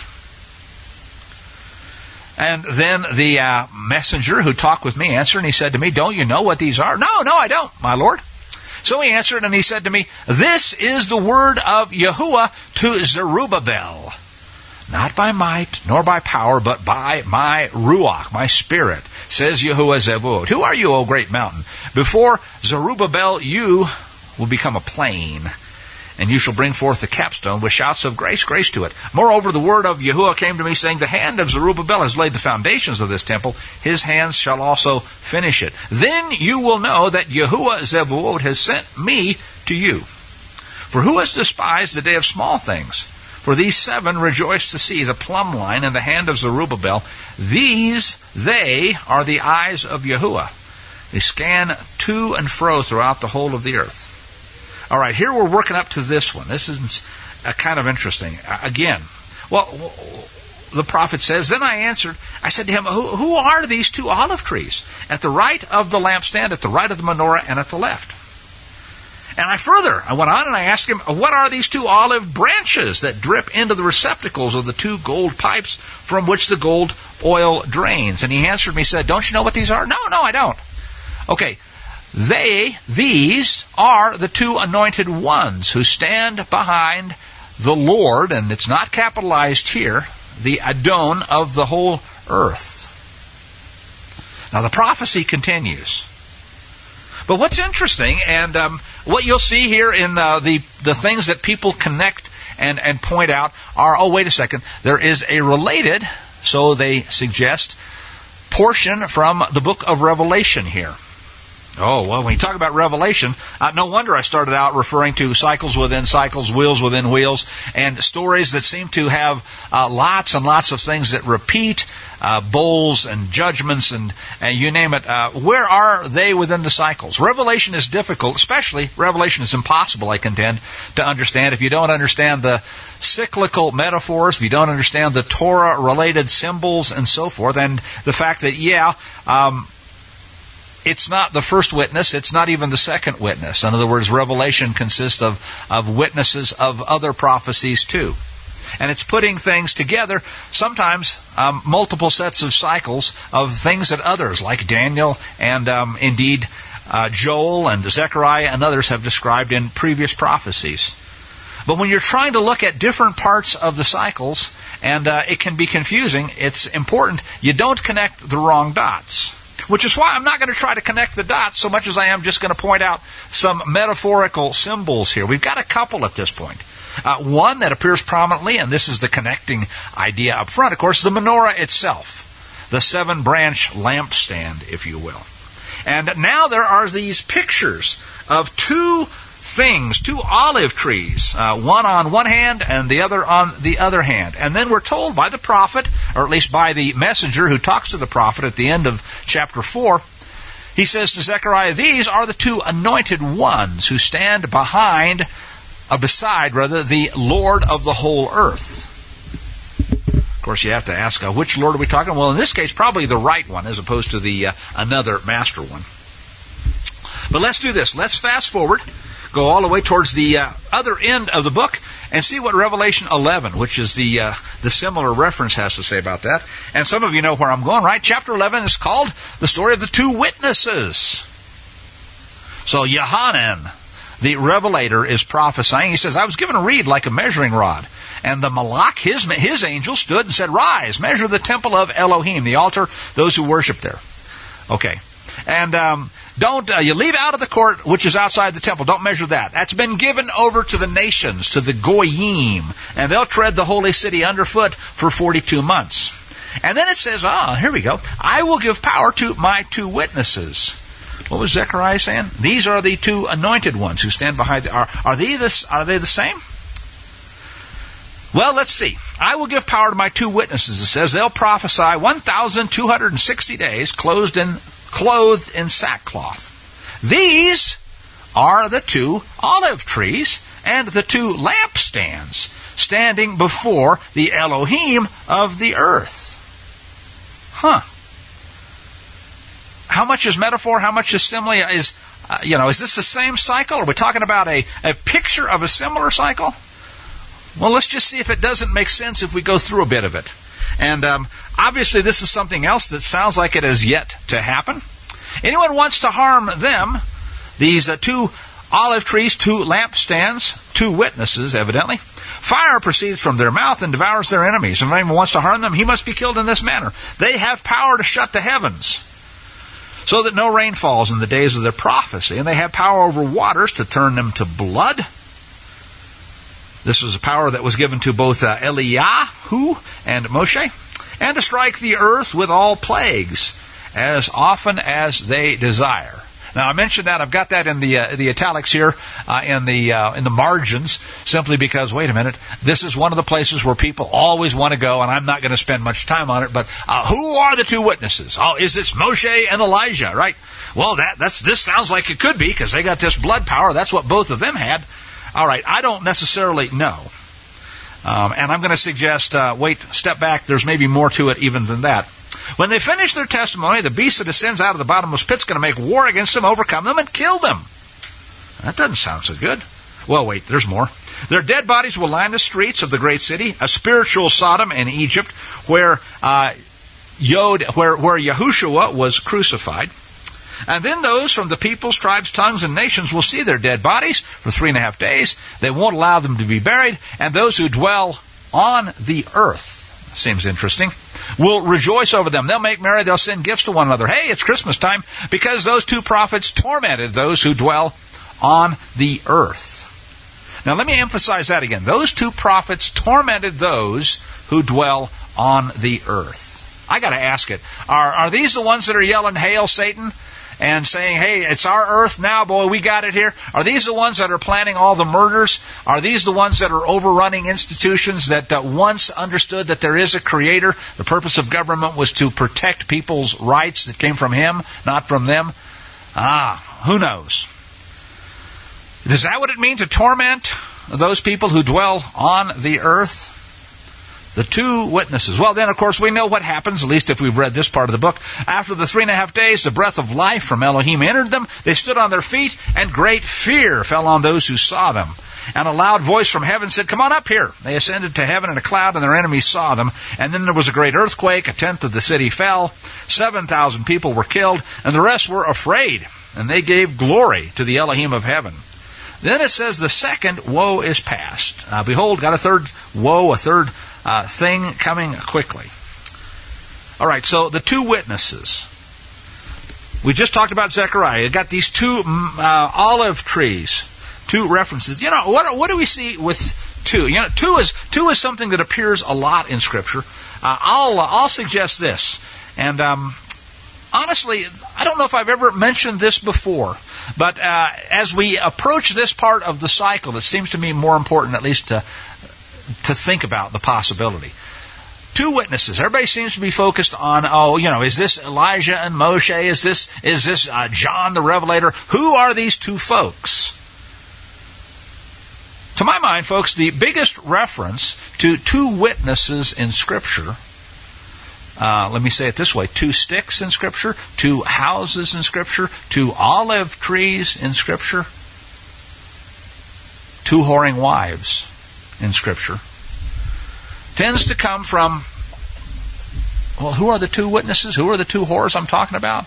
And then the uh, messenger who talked with me answered, and he said to me, don't you know what these are? No, no, I don't, my Lord. So he answered, and he said to me, this is the word of Yahuwah to Zerubbabel. Not by might, nor by power, but by my Ruach, my spirit, says Yahuwah Zevuot. Who are you, O great mountain? Before Zerubbabel, you will become a plain, and you shall bring forth the capstone with shouts of grace, grace to it. Moreover, the word of Yahuwah came to me, saying, the hand of Zerubbabel has laid the foundations of this temple. His hands shall also finish it. Then you will know that Yahuwah Zevuot has sent me to you. For who has despised the day of small things? For these seven rejoice to see the plumb line in the hand of Zerubbabel. These, they, are the eyes of Yahuwah. They scan to and fro throughout the whole of the earth. All right, here we're working up to this one. This is uh, kind of interesting. Uh, again, well, the prophet says, then I answered, I said to him, who, who are these two olive trees? At the right of the lampstand, at the right of the menorah, and at the left. And I further, I went on and I asked him, what are these two olive branches that drip into the receptacles of the two gold pipes from which the gold oil drains? And he answered me, said, don't you know what these are? No, no, I don't. Okay. They, these, are the two anointed ones who stand behind the Lord, and it's not capitalized here, the Adon of the whole earth. Now the prophecy continues. But what's interesting, and um, what you'll see here in uh, the, the things that people connect and, and point out are, oh, wait a second, there is a related, so they suggest, portion from the book of Revelation here. Oh, well, when you talk about Revelation, uh, no wonder I started out referring to cycles within cycles, wheels within wheels, and stories that seem to have uh, lots and lots of things that repeat, uh, bowls and judgments and, and you name it. Uh, where are they within the cycles? Revelation is difficult, especially Revelation is impossible, I contend, to understand if you don't understand the cyclical metaphors, if you don't understand the Torah-related symbols and so forth, and the fact that, yeah, um, it's not the first witness. It's not even the second witness. In other words, Revelation consists of, of witnesses of other prophecies too. And it's putting things together, sometimes um, multiple sets of cycles of things that others, like Daniel and um, indeed uh, Joel and Zechariah and others have described in previous prophecies. But when you're trying to look at different parts of the cycles, and uh, it can be confusing, it's important you don't connect the wrong dots. Which is why I'm not going to try to connect the dots so much as I am just going to point out some metaphorical symbols here. We've got a couple at this point. Uh, one that appears prominently, and this is the connecting idea up front, of course, the menorah itself, the seven-branch lampstand, if you will. And now there are these pictures of two things, two olive trees, uh, one on one hand and the other on the other hand. And then we're told by the prophet, or at least by the messenger who talks to the prophet at the end of chapter four, he says to Zechariah, these are the two anointed ones who stand behind Uh, beside, rather, the Lord of the whole earth. Of course, you have to ask, uh, which Lord are we talking about? Well, in this case, probably the right one, as opposed to the uh, another master one. But let's do this. Let's fast forward, go all the way towards the uh, other end of the book, and see what Revelation eleven, which is the uh, the similar reference, has to say about that. And some of you know where I'm going, right? Chapter eleven is called the story of the two witnesses. So, Yohanan, the revelator, is prophesying. He says, I was given a reed like a measuring rod. And the Malach, his, his angel, stood and said, rise, measure the temple of Elohim, the altar, those who worship there. Okay. And um, don't, uh, you leave out of the court, which is outside the temple. Don't measure that. That's been given over to the nations, to the Goyim. And they'll tread the holy city underfoot for forty-two months. And then it says, ah, here we go. I will give power to my two witnesses. What was Zechariah saying? These are the two anointed ones who stand behind the... Are, are, they this, are they the same? Well, let's see. I will give power to my two witnesses, it says. They'll prophesy one thousand two hundred sixty days clothed in, clothed in sackcloth. These are the two olive trees and the two lampstands standing before the Elohim of the earth. Huh. How much is metaphor? How much is simile? Is uh, you know, is this the same cycle? Are we talking about a, a picture of a similar cycle? Well, let's just see if it doesn't make sense if we go through a bit of it. And um, obviously this is something else that sounds like it has yet to happen. Anyone wants to harm them, these uh, two olive trees, two lampstands, two witnesses, evidently, fire proceeds from their mouth and devours their enemies. If anyone wants to harm them, he must be killed in this manner. They have power to shut the heavens, so that no rain falls in the days of their prophecy, and they have power over waters to turn them to blood. This was a power that was given to both uh, Eliyahu and Moshe, and to strike the earth with all plagues, as often as they desire. Now, I mentioned that. I've got that in the uh, the italics here, uh, in the uh, in the margins, simply because, wait a minute, this is one of the places where people always want to go, and I'm not going to spend much time on it, but uh, who are the two witnesses? Oh, is it Moshe and Elijah, right? Well, that that's this sounds like it could be, because they got this blood power. That's what both of them had. All right, I don't necessarily know. Um, and I'm going to suggest, uh, wait, step back, there's maybe more to it even than that. When they finish their testimony, the beast that ascends out of the bottomless pit is going to make war against them, overcome them, and kill them. That doesn't sound so good. Well, wait, there's more. Their dead bodies will line the streets of the great city, a spiritual Sodom and Egypt, where uh, Yod, where, where Yahushua was crucified. And then those from the peoples, tribes, tongues, and nations will see their dead bodies for three and a half days. They won't allow them to be buried. And those who dwell on the earth, seems interesting, will rejoice over them. They'll make merry. They'll send gifts to one another. Hey, it's Christmas time, because those two prophets tormented those who dwell on the earth. Now, let me emphasize that again. Those two prophets tormented those who dwell on the earth. I got to ask it. Are, are these the ones that are yelling, "Hail, Satan," and saying, hey, it's our earth now, boy, we got it here? Are these the ones that are planning all the murders? Are these the ones that are overrunning institutions that uh, once understood that there is a creator? The purpose of government was to protect people's rights that came from him, not from them? Ah, who knows? Is that what it means to torment those people who dwell on the earth? The two witnesses. Well, then, of course, we know what happens, at least if we've read this part of the book. After the three and a half days, the breath of life from Elohim entered them. They stood on their feet, and great fear fell on those who saw them. And a loud voice from heaven said, "Come on up here." They ascended to heaven in a cloud, and their enemies saw them. And then there was a great earthquake. A tenth of the city fell. Seven thousand people were killed, and the rest were afraid. And they gave glory to the Elohim of heaven. Then it says the second woe is past. Uh, behold, got a third woe, a third uh, thing coming quickly. All right, so the two witnesses. We just talked about Zechariah. You got these two uh, olive trees, two references. You know, what what do we see with two? You know, two is two is something that appears a lot in Scripture. Uh, I'll uh, I'll suggest this, and um, honestly, I don't know if I've ever mentioned this before, but uh, as we approach this part of the cycle, it seems to me more important, at least to to think about the possibility. Two witnesses. Everybody seems to be focused on, oh, you know, is this Elijah and Moshe? Is this is this uh, John the Revelator? Who are these two folks? To my mind, folks, the biggest reference to two witnesses in Scripture, uh, let me say it this way, two sticks in Scripture, two houses in Scripture, two olive trees in Scripture, two whoring wives in Scripture, tends to come from, well, who are the two witnesses? Who are the two whores I'm talking about?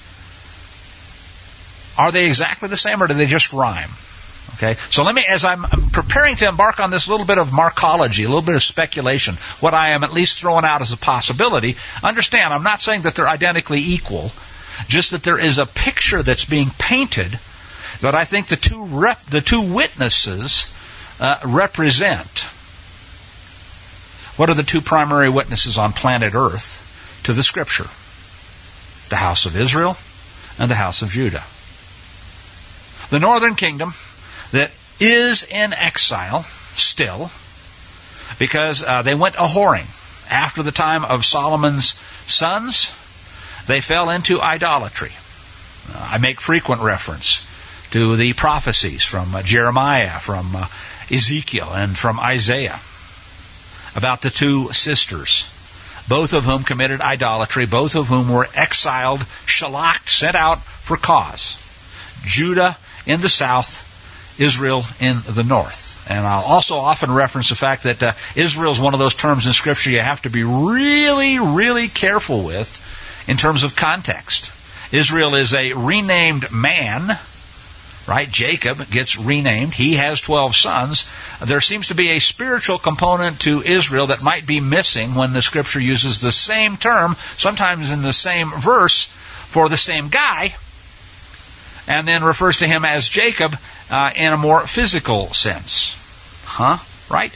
Are they exactly the same, or do they just rhyme? Okay, so let me, as I'm, I'm preparing to embark on this little bit of markology, a little bit of speculation, what I am at least throwing out as a possibility, understand, I'm not saying that they're identically equal, just that there is a picture that's being painted that I think the two rep, the two witnesses uh, represent. What are the two primary witnesses on planet Earth to the Scripture? The house of Israel and the house of Judah. The northern kingdom that is in exile still, because uh, they went a-whoring. After the time of Solomon's sons, they fell into idolatry. Uh, I make frequent reference to the prophecies from uh, Jeremiah, from uh, Ezekiel, and from Isaiah about the two sisters, both of whom committed idolatry, both of whom were exiled, shallaked, sent out for cause. Judah in the south, Israel in the north. And I'll also often reference the fact that uh, Israel is one of those terms in Scripture you have to be really, really careful with in terms of context. Israel is a renamed man, right? Jacob gets renamed. He has twelve sons. There seems to be a spiritual component to Israel that might be missing when the Scripture uses the same term, sometimes in the same verse, for the same guy, and then refers to him as Jacob uh, in a more physical sense. Huh? Right?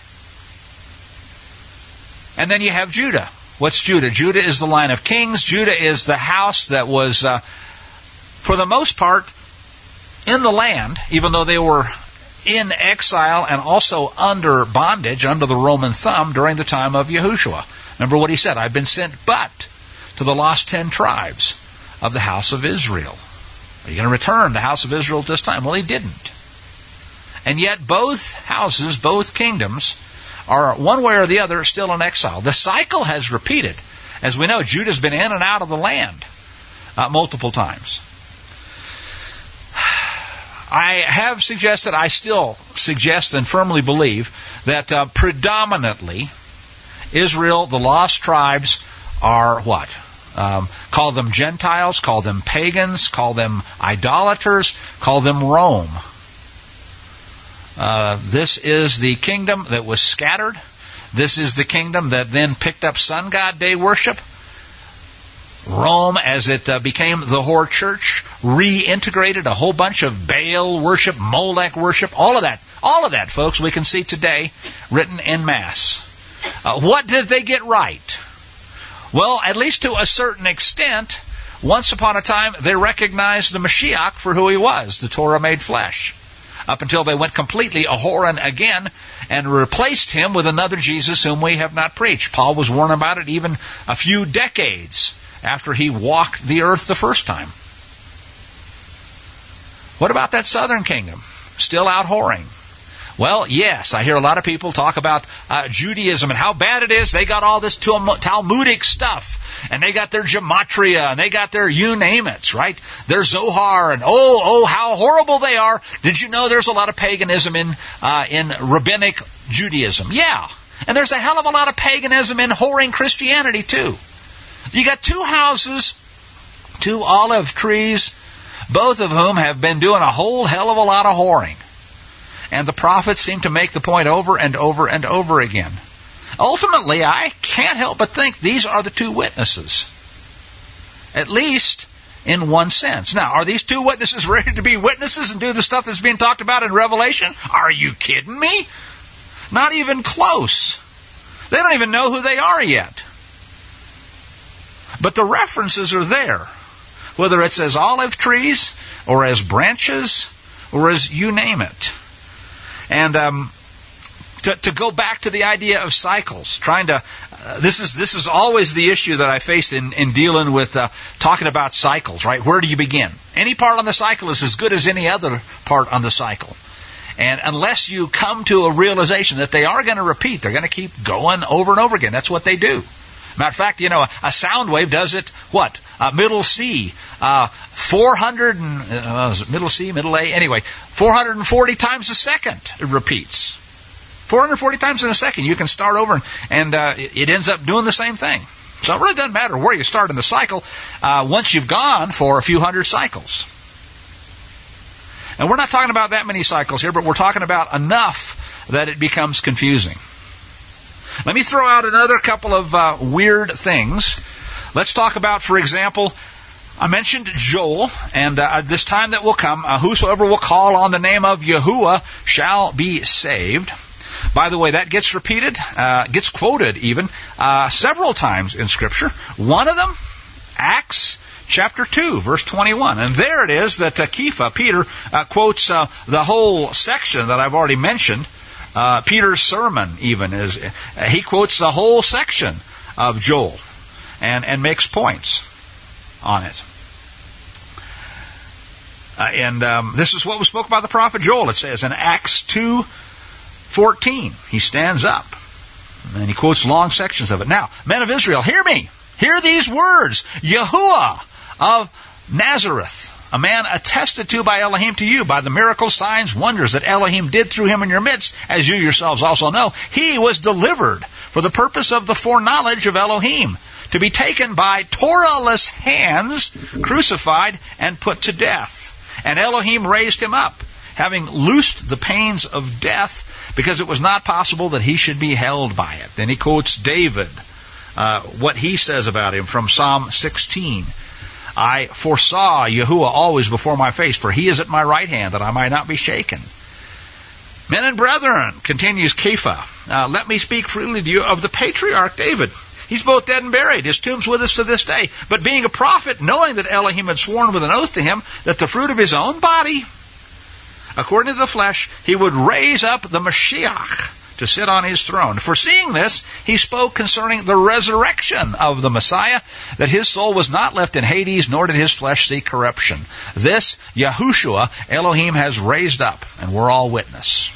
And then you have Judah. What's Judah? Judah is the line of kings. Judah is the house that was, uh, for the most part, in the land, even though they were in exile and also under bondage, under the Roman thumb during the time of Yahushua. Remember what he said, I've been sent but to the lost ten tribes of the house of Israel. Are you going to return the house of Israel at this time? Well, he didn't. And yet both houses, both kingdoms, are one way or the other still in exile. The cycle has repeated. As we know, Judah's been in and out of the land uh, multiple times. I have suggested, I still suggest and firmly believe that uh, predominantly Israel, the lost tribes, are what? Um, call them Gentiles, call them pagans, call them idolaters, call them Rome. Uh, this is the kingdom that was scattered. This is the kingdom that then picked up sun god day worship. Rome, as it uh, became the whore church, reintegrated a whole bunch of Baal worship, Molech worship, all of that. All of that, folks, we can see today written en masse. Uh, what did they get right? Well, at least to a certain extent, once upon a time, they recognized the Mashiach for who he was, the Torah made flesh. Up until they went completely a-whoring again and replaced him with another Jesus whom we have not preached. Paul was warned about it even a few decades after he walked the earth the first time. What about that southern kingdom? Still out whoring. Well, yes, I hear a lot of people talk about uh, Judaism and how bad it is. They got all this Talmudic stuff, and they got their gematria, and they got their you name it, right? Their Zohar, and oh, oh, how horrible they are. Did you know there's a lot of paganism in uh, in rabbinic Judaism? Yeah, and there's a hell of a lot of paganism in whoring Christianity too. You got two houses, two olive trees, both of whom have been doing a whole hell of a lot of whoring. And the prophets seem to make the point over and over and over again. Ultimately, I can't help but think these are the two witnesses. At least in one sense. Now, are these two witnesses ready to be witnesses and do the stuff that's being talked about in Revelation? Are you kidding me? Not even close. They don't even know who they are yet. But the references are there. Whether it's as olive trees or as branches or as you name it. And um, to, to go back to the idea of cycles, trying to uh, this is this is always the issue that I face in, in dealing with uh, talking about cycles, right? Where do you begin? Any part on the cycle is as good as any other part on the cycle. And unless you come to a realization that they are going to repeat, they're going to keep going over and over again. That's what they do. Matter of fact, you know, a, a sound wave does it, what? Uh, middle C, uh, four hundred, and, uh, is it middle C, middle A? Anyway, four hundred forty times a second it repeats. four hundred forty times in a second. You can start over and, and uh, it, it ends up doing the same thing. So it really doesn't matter where you start in the cycle uh, once you've gone for a few hundred cycles. And we're not talking about that many cycles here, but we're talking about enough that it becomes confusing. Let me throw out another couple of uh, weird things. Let's talk about, for example, I mentioned Joel, and uh, this time that will come, uh, whosoever will call on the name of Yahuwah shall be saved. By the way, that gets repeated, uh, gets quoted even, uh, several times in Scripture. One of them, Acts chapter two, verse twenty-one. And there it is that uh, Kepha, Peter, uh, quotes uh, the whole section that I've already mentioned. Uh, Peter's sermon even is, uh, he quotes the whole section of Joel and, and makes points on it. Uh, and um, this is what was spoken by the prophet Joel. It says in Acts two fourteen, he stands up and he quotes long sections of it. Now, men of Israel, hear me. Hear these words. Yahuwah of Nazareth, a man attested to by Elohim to you, by the miracles, signs, wonders that Elohim did through him in your midst, as you yourselves also know. He was delivered for the purpose of the foreknowledge of Elohim, to be taken by Torah-less hands, crucified, and put to death. And Elohim raised him up, having loosed the pains of death, because it was not possible that he should be held by it. Then he quotes David, uh, what he says about him from Psalm sixteen. I foresaw Yahuwah always before my face, for he is at my right hand, that I might not be shaken. Men and brethren, continues Kepha, uh, let me speak freely to you of the patriarch David. He's both dead and buried. His tomb's with us to this day. But being a prophet, knowing that Elohim had sworn with an oath to him that the fruit of his own body, according to the flesh, he would raise up the Mashiach to sit on his throne. Foreseeing this, he spoke concerning the resurrection of the Messiah, that his soul was not left in Hades, nor did his flesh see corruption. This Yahushua Elohim has raised up, and we're all witness.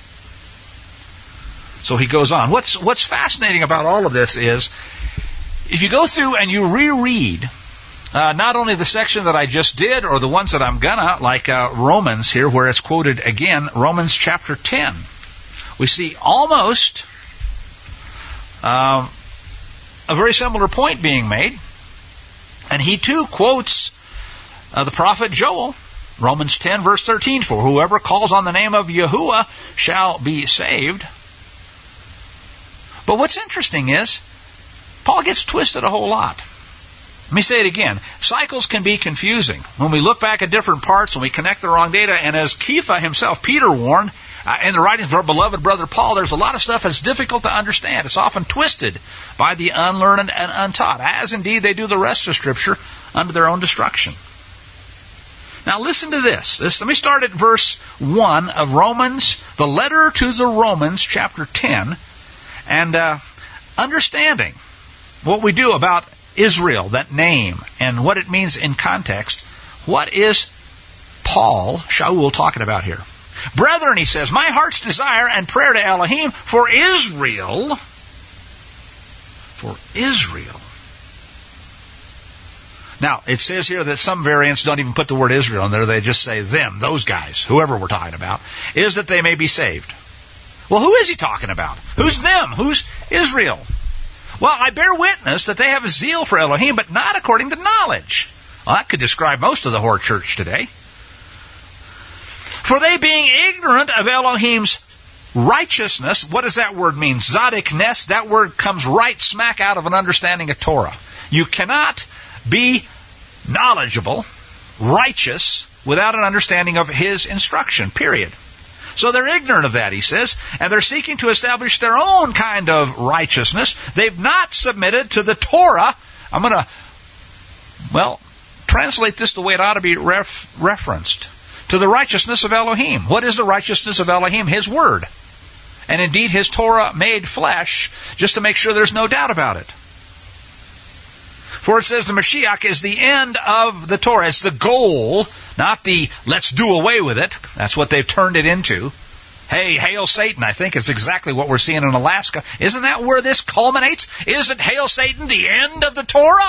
So he goes on. What's what's fascinating about all of this is, if you go through and you reread uh, not only the section that I just did, or the ones that I'm gonna, like uh, Romans here, where it's quoted again, Romans chapter ten. We see almost um, a very similar point being made. And he too quotes uh, the prophet Joel, Romans ten, verse thirteen, for whoever calls on the name of Yahuwah shall be saved. But what's interesting is, Paul gets twisted a whole lot. Let me say it again. Cycles can be confusing. When we look back at different parts and we connect the wrong data, and as Kepha himself, Peter warned, Uh, in the writings of our beloved brother Paul, there's a lot of stuff that's difficult to understand. It's often twisted by the unlearned and untaught, as indeed they do the rest of Scripture unto their own destruction. Now listen to this. this. Let me start at verse one of Romans, the letter to the Romans, chapter ten, and uh, understanding what we do about Israel, that name, and what it means in context. What is Paul, Shaul, talking about here? Brethren, he says, my heart's desire and prayer to Elohim for Israel, for Israel. Now, it says here that some variants don't even put the word Israel in there. They just say them, those guys, whoever we're talking about, is that they may be saved. Well, who is he talking about? Who's them? Who's Israel? Well, I bear witness that they have a zeal for Elohim, but not according to knowledge. Well, that could describe most of the whore church today. For they being ignorant of Elohim's righteousness, what does that word mean? Zadikness, that word comes right smack out of an understanding of Torah. You cannot be knowledgeable, righteous, without an understanding of his instruction, period. So they're ignorant of that, he says, and they're seeking to establish their own kind of righteousness. They've not submitted to the Torah. I'm going to, well, translate this the way it ought to be ref- referenced. To the righteousness of Elohim. What is the righteousness of Elohim? His Word. And indeed, His Torah made flesh, just to make sure there's no doubt about it. For it says the Mashiach is the end of the Torah. It's the goal, not the let's do away with it. That's what they've turned it into. Hey, hail Satan, I think is exactly what we're seeing in Alaska. Isn't that where this culminates? Isn't hail Satan the end of the Torah?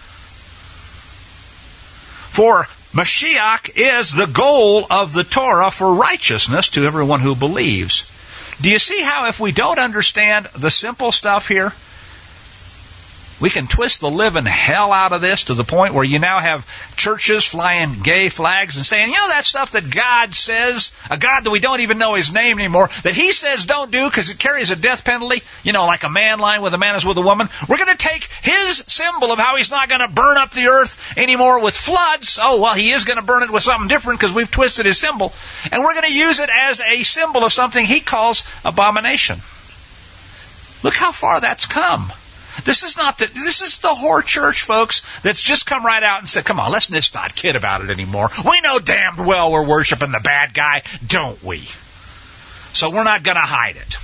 For Mashiach is the goal of the Torah for righteousness to everyone who believes. Do you see how if we don't understand the simple stuff here, we can twist the living hell out of this to the point where you now have churches flying gay flags and saying, you know, that stuff that God says, a God that we don't even know his name anymore, that he says don't do because it carries a death penalty, you know, like a man lying with a man is with a woman. We're going to take his symbol of how he's not going to burn up the earth anymore with floods. Oh, well, he is going to burn it with something different because we've twisted his symbol. And we're going to use it as a symbol of something he calls abomination. Look how far that's come. This is not the, this is the whore church, folks, that's just come right out and said, come on, let's just not kid about it anymore. We know damned well we're worshiping the bad guy, don't we? So we're not going to hide it.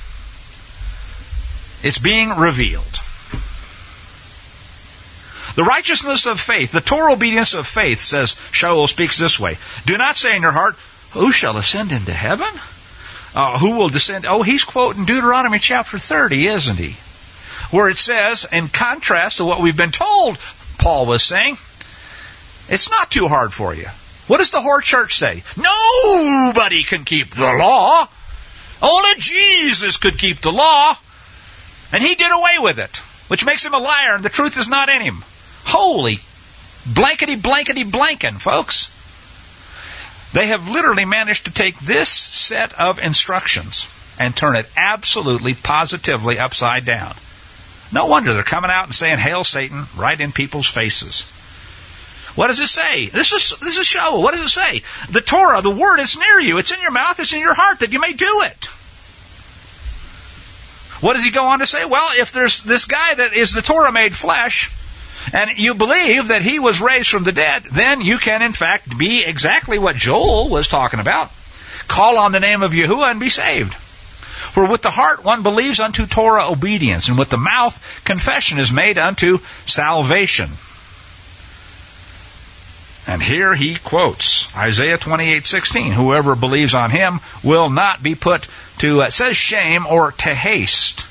It's being revealed. The righteousness of faith, the Torah obedience of faith, says, Shaul speaks this way. Do not say in your heart, who shall ascend into heaven? Uh, who will descend? Oh, he's quoting Deuteronomy chapter thirty, isn't he? Where it says, in contrast to what we've been told, Paul was saying, it's not too hard for you. What does the whore church say? Nobody can keep the law. Only Jesus could keep the law. And he did away with it, which makes him a liar, and the truth is not in him. Holy blankety blankety blankin', folks. They have literally managed to take this set of instructions and turn it absolutely, positively upside down. No wonder they're coming out and saying, hail Satan, right in people's faces. What does it say? This is this is Shaul. What does it say? The Torah, the Word, is near you. It's in your mouth. It's in your heart that you may do it. What does he go on to say? Well, if there's this guy that is the Torah made flesh, and you believe that he was raised from the dead, then you can, in fact, be exactly what Joel was talking about. Call on the name of Yahuwah and be saved. For with the heart one believes unto Torah obedience, and with the mouth confession is made unto salvation. And here he quotes Isaiah twenty-eight sixteen. Whoever believes on him will not be put to, it says shame, or to haste.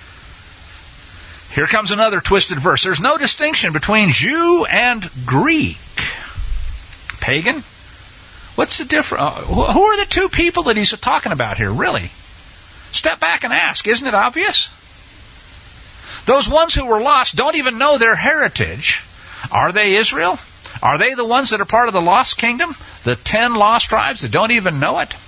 Here comes another twisted verse. There's no distinction between Jew and Greek. Pagan? What's the difference? Uh, who are the two people that he's talking about here, really? Step back and ask, isn't it obvious? Those ones who were lost don't even know their heritage. Are they Israel? Are they the ones that are part of the lost kingdom? The ten lost tribes that don't even know it?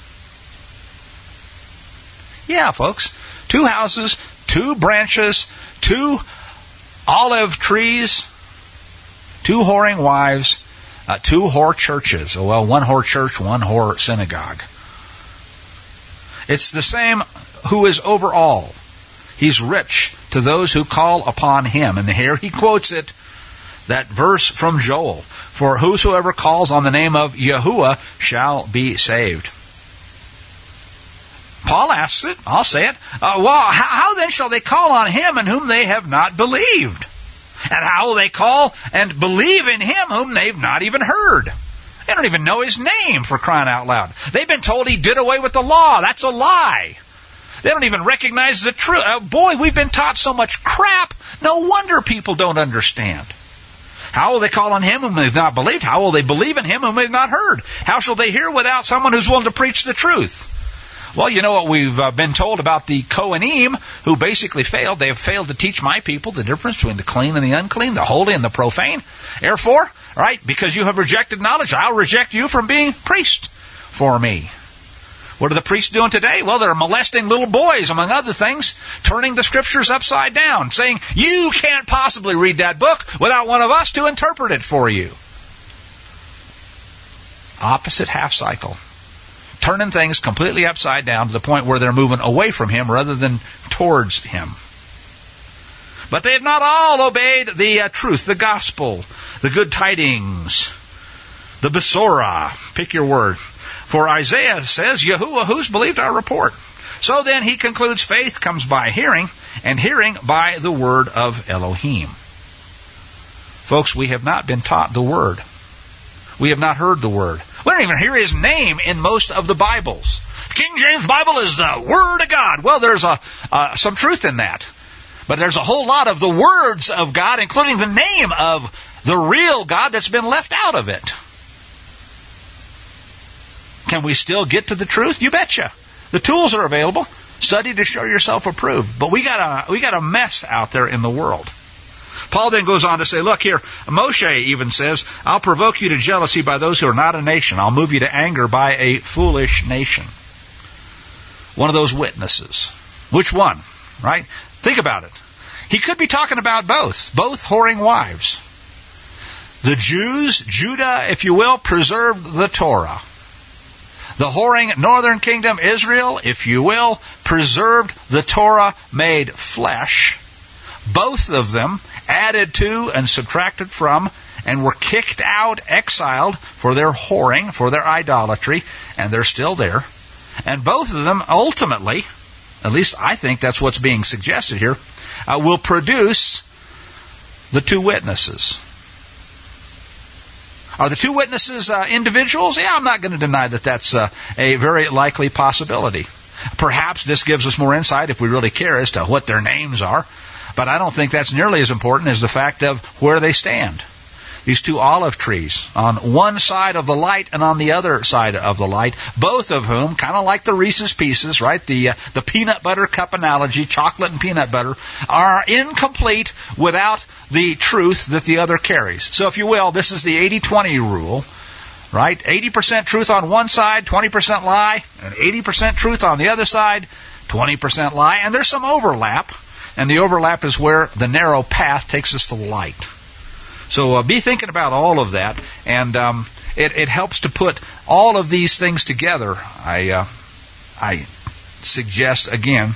Yeah, folks. Two houses, two branches, two olive trees, two whoring wives, uh, two whore churches. Oh, well, one whore church, one whore synagogue. It's the same who is over all. He's rich to those who call upon him. And here he quotes it, that verse from Joel. For whosoever calls on the name of Yahuwah shall be saved. Paul asks it, I'll say it. Uh, well, how, how then shall they call on him in whom they have not believed? And how will they call and believe in him whom they've not even heard? They don't even know his name, for crying out loud. They've been told he did away with the law. That's a lie. They don't even recognize the truth. Uh, boy, we've been taught so much crap. No wonder people don't understand. How will they call on him whom they've not believed? How will they believe in him whom they've not heard? How shall they hear without someone who's willing to preach the truth? Well, you know what we've uh, been told about the Kohanim, who basically failed. They have failed to teach my people the difference between the clean and the unclean, the holy and the profane. Therefore, right, because you have rejected knowledge, I'll reject you from being priest for me. What are the priests doing today? Well, they're molesting little boys, among other things, turning the scriptures upside down, saying, you can't possibly read that book without one of us to interpret it for you. Opposite half cycle. Turning things completely upside down to the point where they're moving away from him rather than towards him. But they have not all obeyed the uh, truth, the gospel, the good tidings, the Besorah. Pick your word. For Isaiah says, Yahuwah, who's believed our report? So then he concludes, faith comes by hearing, and hearing by the word of Elohim. Folks, we have not been taught the word. We have not heard the word. We don't even hear his name in most of the Bibles. The King James Bible is the Word of God. Well, there's a uh, some truth in that. But there's a whole lot of the words of God, including the name of the real God, that's been left out of it. Can we still get to the truth? You betcha. The tools are available. Study to show yourself approved. But we got a we got a mess out there in the world. Paul then goes on to say, look here, Moshe even says, I'll provoke you to jealousy by those who are not a nation. I'll move you to anger by a foolish nation. One of those witnesses. Which one? Right? Think about it. He could be talking about both. Both whoring wives. The Jews, Judah, if you will, preserved the Torah. The whoring northern kingdom, Israel, if you will, preserved the Torah made flesh. Both of them added to and subtracted from and were kicked out, exiled for their whoring, for their idolatry, and they're still there. And both of them ultimately, at least I think that's what's being suggested here, uh, will produce the two witnesses. Are the two witnesses uh, individuals? Yeah, I'm not going to deny that that's uh, a very likely possibility. Perhaps this gives us more insight if we really care as to what their names are. But I don't think that's nearly as important as the fact of where they stand. These two olive trees, on one side of the light and on the other side of the light, both of whom, kind of like the Reese's Pieces, right, the uh, the peanut butter cup analogy, chocolate and peanut butter, are incomplete without the truth that the other carries. So if you will, this is the eighty twenty rule, right? eighty percent truth on one side, twenty percent lie, and eighty percent truth on the other side, twenty percent lie, and there's some overlap. And the overlap is where the narrow path takes us to the light. So uh, be thinking about all of that, and um, it, it helps to put all of these things together. I uh, I suggest, again,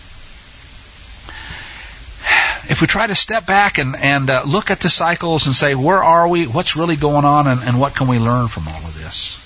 if we try to step back and, and uh, look at the cycles and say, where are we, what's really going on, and, and what can we learn from all of this?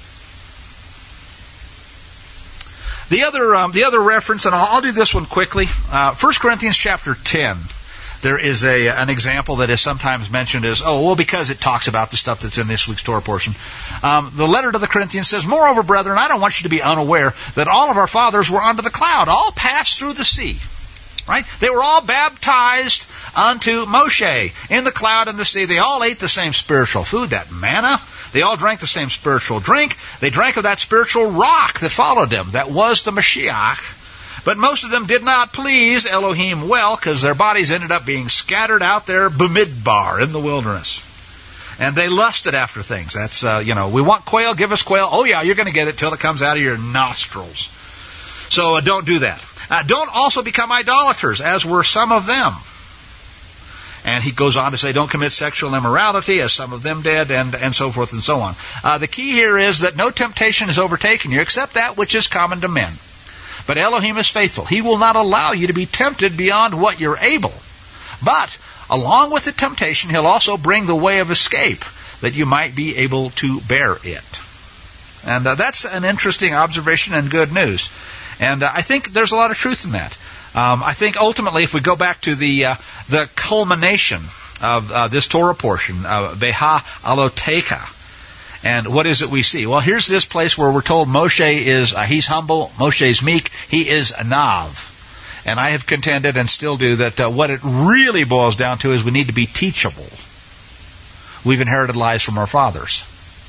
The other um, the other reference, and I'll, I'll do this one quickly, uh, First Corinthians chapter ten. There is a an example that is sometimes mentioned as, oh, well, because it talks about the stuff that's in this week's Torah portion. Um, the letter to the Corinthians says, moreover, brethren, I don't want you to be unaware that all of our fathers were under the cloud, all passed through the sea. Right? They were all baptized unto Moshe in the cloud and the sea. They all ate the same spiritual food, that manna. They all drank the same spiritual drink. They drank of that spiritual rock that followed them. That was the Mashiach. But most of them did not please Elohim well, because their bodies ended up being scattered out there b'midbar, in the wilderness. And they lusted after things. That's, uh, you know, we want quail, give us quail. Oh yeah, you're going to get it till it comes out of your nostrils. So uh, don't do that. Uh, don't also become idolaters, as were some of them. And he goes on to say, don't commit sexual immorality, as some of them did, and, and so forth and so on. Uh, the key here is that no temptation has overtaken you, except that which is common to men. But Elohim is faithful. He will not allow you to be tempted beyond what you're able. But, along with the temptation, He'll also bring the way of escape, that you might be able to bear it. And uh, that's an interesting observation and good news. And uh, I think there's a lot of truth in that. Um, I think ultimately, if we go back to the uh, the culmination of uh, this Torah portion, uh, Beha Aloteka, And what is it we see? Well, here's this place where we're told Moshe is, uh, he's humble, Moshe's meek, he is a nav. And I have contended and still do that uh, what it really boils down to is we need to be teachable. We've inherited lies from our fathers.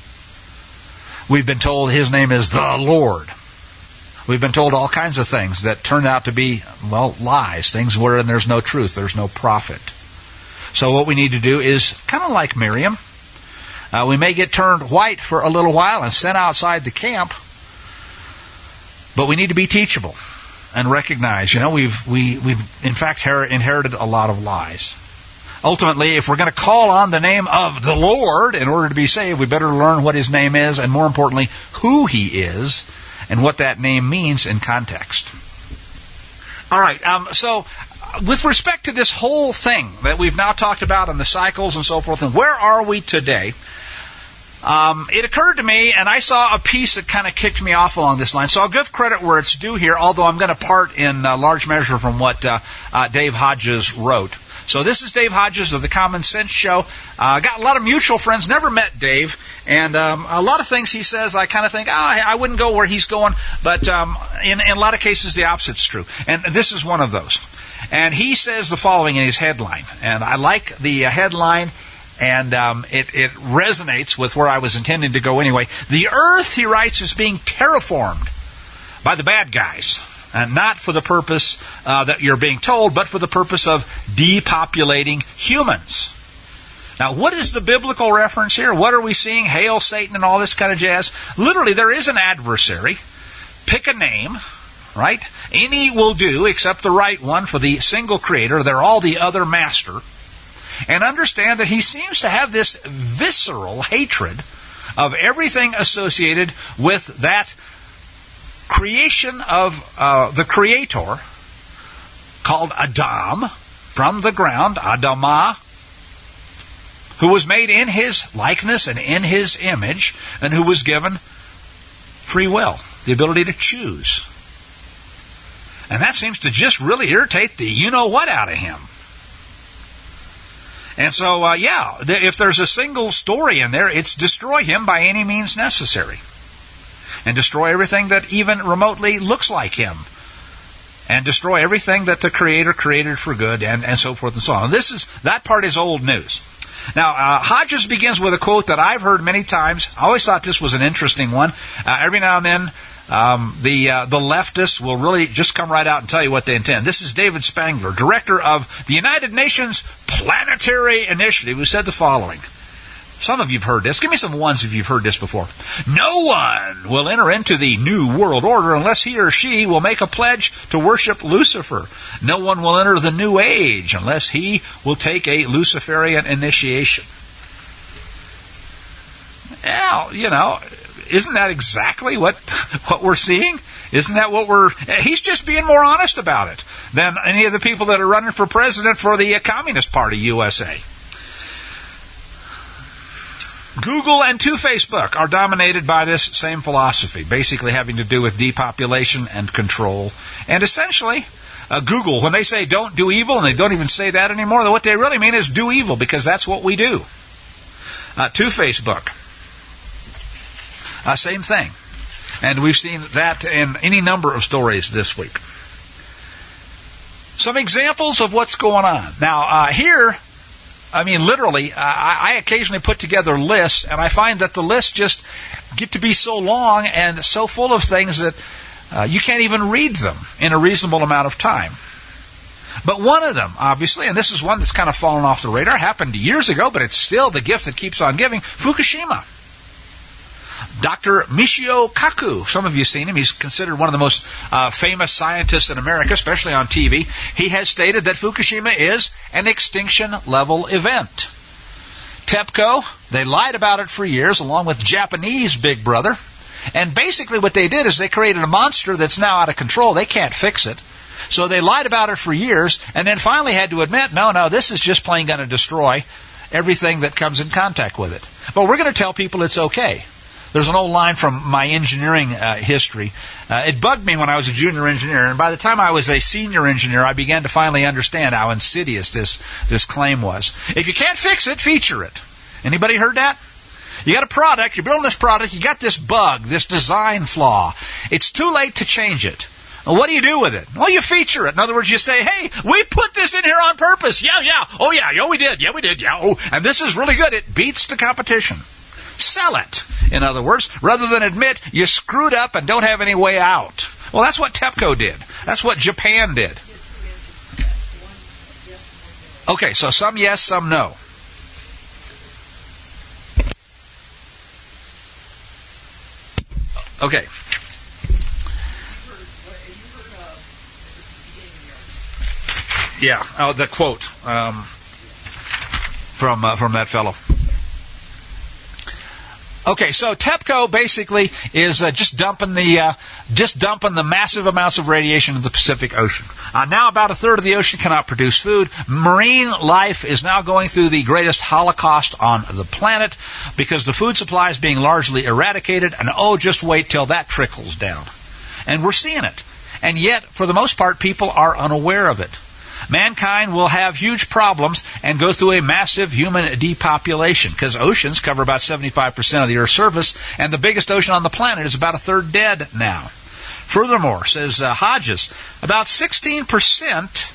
We've been told his name is the Lord. We've been told all kinds of things that turn out to be, well, lies, things wherein there's no truth, there's no profit. So what we need to do is kind of like Miriam. Uh, we may get turned white for a little while and sent outside the camp, but we need to be teachable and recognize, you know, we've we, we've in fact her- inherited a lot of lies. Ultimately, if we're going to call on the name of the Lord in order to be saved, we better learn what his name is and, more importantly, who he is and what that name means in context. All right, um, so with respect to this whole thing that we've now talked about and the cycles and so forth, and where are we today? Um, it occurred to me, and I saw a piece that kind of kicked me off along this line. So I'll give credit where it's due here, although I'm going to part in uh, large measure from what uh, uh, Dave Hodges wrote. So this is Dave Hodges of the Common Sense Show. I uh, got a lot of mutual friends, never met Dave, and um, a lot of things he says I kind of think, oh, I wouldn't go where he's going, but um, in, in a lot of cases the opposite's true. And this is one of those. And he says the following in his headline, and I like the uh, headline, and um, it, it resonates with where I was intending to go anyway. The earth, he writes, is being terraformed by the bad guys. And not for the purpose uh, that you're being told, but for the purpose of depopulating humans. Now, what is the biblical reference here? What are we seeing? Hail Satan and all this kind of jazz. Literally, there is an adversary. Pick a name, right? Any will do except the right one for the single creator. They're all the other master. And understand that he seems to have this visceral hatred of everything associated with that creation of uh, the Creator, called Adam, from the ground, Adamah, who was made in his likeness and in his image, and who was given free will, the ability to choose. And that seems to just really irritate the you-know-what out of him. And so, uh, yeah, if there's a single story in there, it's destroy him by any means necessary. And destroy everything that even remotely looks like him. And destroy everything that the Creator created for good, and, and so forth and so on. And this is, that part is old news. Now, uh, Hodges begins with a quote that I've heard many times. I always thought this was an interesting one. Uh, every now and then, um, the uh, the leftists will really just come right out and tell you what they intend. This is David Spangler, director of the United Nations Planetary Initiative, who said the following. Some of you have heard this. Give me some ones if you've heard this before. No one will enter into the New World Order unless he or she will make a pledge to worship Lucifer. No one will enter the New Age unless he will take a Luciferian initiation. Well, you know, isn't that exactly what what we're seeing? Isn't that what we're... He's just being more honest about it than any of the people that are running for president for the Communist Party U S A. Google and to Facebook are dominated by this same philosophy, basically having to do with depopulation and control. And essentially, uh, Google, when they say don't do evil, and they don't even say that anymore, what they really mean is do evil, because that's what we do. Uh, to Facebook, uh, same thing. And we've seen that in any number of stories this week. Some examples of what's going on. Now, uh, here... I mean, literally, uh, I, I occasionally put together lists, and I find that the lists just get to be so long and so full of things that uh, you can't even read them in a reasonable amount of time. But one of them, obviously, and this is one that's kind of fallen off the radar, happened years ago, but it's still the gift that keeps on giving, Fukushima. Doctor Michio Kaku, some of you have seen him. He's considered one of the most uh, famous scientists in America, especially on T V. He has stated that Fukushima is an extinction-level event. TEPCO, they lied about it for years, along with Japanese Big Brother. And basically what they did is they created a monster that's now out of control. They can't fix it. So they lied about it for years, and then finally had to admit, no, no, this is just plain going to destroy everything that comes in contact with it. But we're going to tell people it's okay. There's an old line from my engineering uh, history. Uh, it bugged me when I was a junior engineer, and by the time I was a senior engineer, I began to finally understand how insidious this, this claim was. If you can't fix it, feature it. Anybody heard that? You got a product, you're building this product, you got this bug, this design flaw. It's too late to change it. Well, what do you do with it? Well, you feature it. In other words, you say, hey, we put this in here on purpose. Yeah, yeah. Oh, yeah. Yeah, we did. Yeah, we did. Yeah. Oh, and this is really good. It beats the competition. Sell it, in other words, rather than admit you screwed up and don't have any way out. Well, that's what TEPCO did. That's what Japan did. Okay, so some yes, some no. Okay. Yeah, oh, the quote um, from uh, from that fellow. Okay, so TEPCO basically is uh, just dumping the uh, just dumping the massive amounts of radiation into the Pacific Ocean. Uh, now, about a third of the ocean cannot produce food. Marine life is now going through the greatest holocaust on the planet because the food supply is being largely eradicated. And oh, just wait till that trickles down, and we're seeing it. And yet, for the most part, people are unaware of it. Mankind will have huge problems and go through a massive human depopulation because oceans cover about seventy-five percent of the Earth's surface, and the biggest ocean on the planet is about a third dead now. Furthermore, says uh, Hodges, about sixteen percent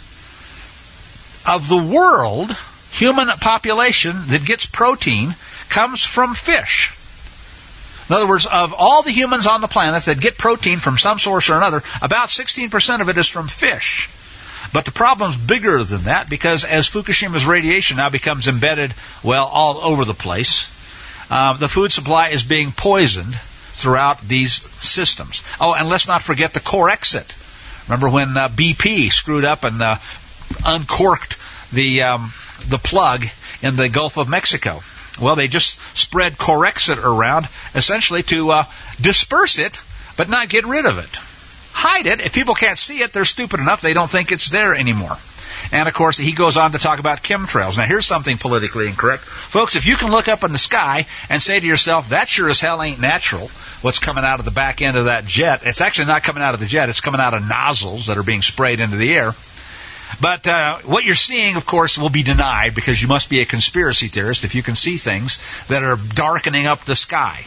of the world human population that gets protein comes from fish. In other words, of all the humans on the planet that get protein from some source or another, about sixteen percent of it is from fish. But the problem's bigger than that because as Fukushima's radiation now becomes embedded, well, all over the place, uh, the food supply is being poisoned throughout these systems. Oh, and let's not forget the Corexit. Remember when uh, B P screwed up and uh, uncorked the um, the plug in the Gulf of Mexico? Well, they just spread Corexit around essentially to uh, disperse it, but not get rid of it. Hide it. If people can't see it, they're stupid enough they don't think it's there anymore. And, of course, he goes on to talk about chemtrails. Now, here's something politically incorrect. Folks, if you can look up in the sky and say to yourself, that sure as hell ain't natural, what's coming out of the back end of that jet, it's actually not coming out of the jet. It's coming out of nozzles that are being sprayed into the air. But uh, what you're seeing, of course, will be denied because you must be a conspiracy theorist if you can see things that are darkening up the sky.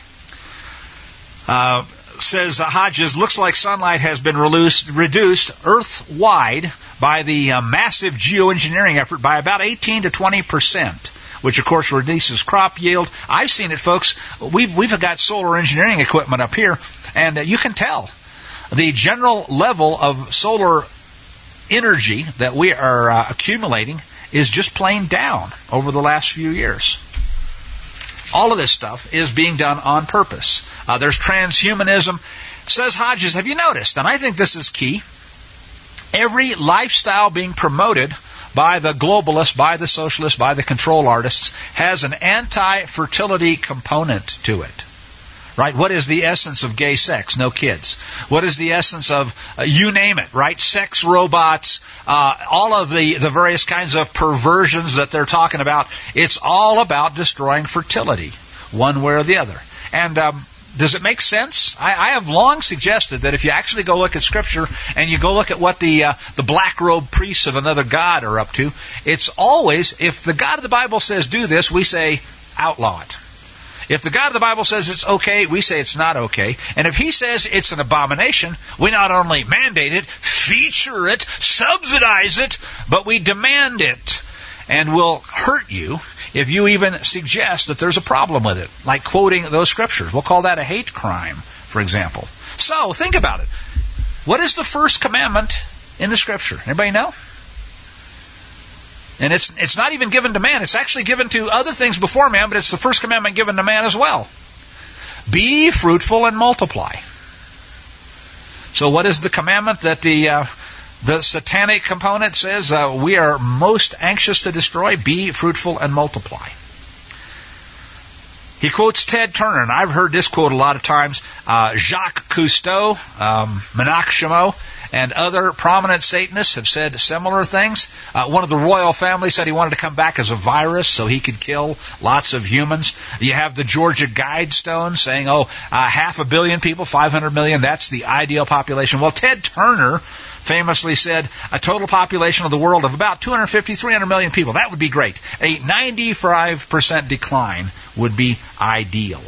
Uh... Says uh, Hodges, looks like sunlight has been reduced, reduced Earth-wide by the uh, massive geoengineering effort by about eighteen to twenty percent, which, of course, reduces crop yield. I've seen it, folks. We've, we've got solar engineering equipment up here, and uh, you can tell the general level of solar energy that we are uh, accumulating is just plain down over the last few years. All of this stuff is being done on purpose. Uh, there's transhumanism. Says Hodges, have you noticed, and I think this is key, every lifestyle being promoted by the globalists, by the socialists, by the control artists, has an anti-fertility component to it. Right? What is the essence of gay sex? No kids. What is the essence of, uh, you name it, right? Sex robots, uh, all of the, the various kinds of perversions that they're talking about. It's all about destroying fertility, one way or the other. And um, does it make sense? I, I have long suggested that if you actually go look at Scripture and you go look at what the uh, the black-robed priests of another god are up to, it's always, if the God of the Bible says do this, we say outlaw it. If the God of the Bible says it's okay, we say it's not okay. And if he says it's an abomination, we not only mandate it, feature it, subsidize it, but we demand it. And we'll hurt you if you even suggest that there's a problem with it, like quoting those scriptures. We'll call that a hate crime, for example. So, think about it. What is the first commandment in the Scripture? Anybody know? And it's it's not even given to man. It's actually given to other things before man, but it's the first commandment given to man as well. Be fruitful and multiply. So what is the commandment that the uh, the satanic component says uh, we are most anxious to destroy? Be fruitful and multiply. He quotes Ted Turner, and I've heard this quote a lot of times. Uh, Jacques Cousteau, um, Menachem Shemo, and other prominent Satanists have said similar things. Uh, one of the royal family said he wanted to come back as a virus so he could kill lots of humans. You have the Georgia Guidestone saying, oh, uh, half a billion people, five hundred million, that's the ideal population. Well, Ted Turner famously said a total population of the world of about two hundred fifty, three hundred million people. That would be great. A ninety-five percent decline would be ideal.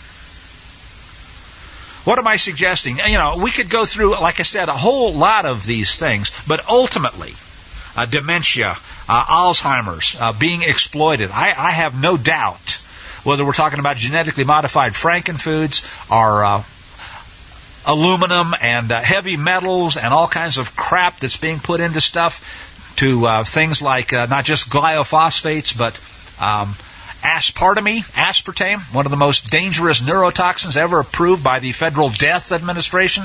What am I suggesting? You know, we could go through, like I said, a whole lot of these things, but ultimately, uh, dementia, uh, Alzheimer's, uh, being exploited. I, I have no doubt, whether we're talking about genetically modified frankenfoods or uh, aluminum and uh, heavy metals and all kinds of crap that's being put into stuff, to uh, things like uh, not just glyphosates, but um, aspartame, aspartame, one of the most dangerous neurotoxins ever approved by the Federal Death Administration.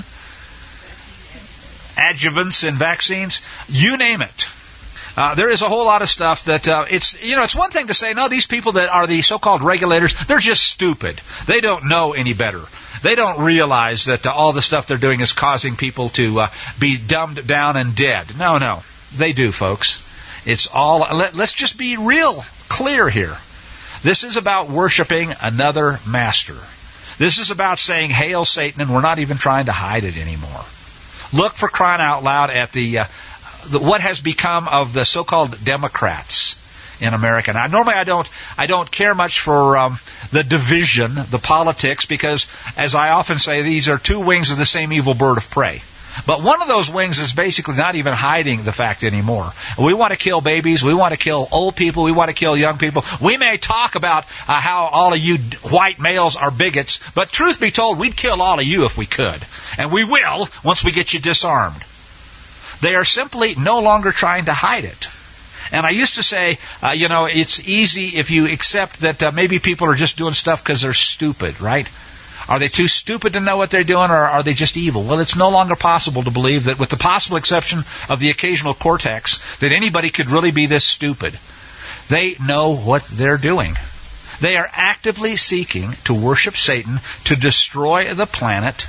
Adjuvants in vaccines, you name it. Uh, there is a whole lot of stuff that uh, it's, you know, it's one thing to say, no, these people that are the so-called regulators, they're just stupid. They don't know any better. They don't realize that uh, all the stuff they're doing is causing people to uh, be dumbed down and dead. No, no, they do, folks. It's all, let, let's just be real clear here. This is about worshiping another master. This is about saying, "Hail Satan," and we're not even trying to hide it anymore. Look, for crying out loud, at the, uh, the what has become of the so-called Democrats in America. Now, normally I don't I don't care much for um, the division, the politics, because, as I often say, these are two wings of the same evil bird of prey. But one of those wings is basically not even hiding the fact anymore. We want to kill babies. We want to kill old people. We want to kill young people. We may talk about uh, how all of you white males are bigots, but truth be told, we'd kill all of you if we could. And we will once we get you disarmed. They are simply no longer trying to hide it. And I used to say, uh, you know, it's easy if you accept that uh, maybe people are just doing stuff because they're stupid, right? Are they too stupid to know what they're doing, or are they just evil? Well, it's no longer possible to believe that, with the possible exception of the occasional cortex, that anybody could really be this stupid. They know what they're doing. They are actively seeking to worship Satan, to destroy the planet,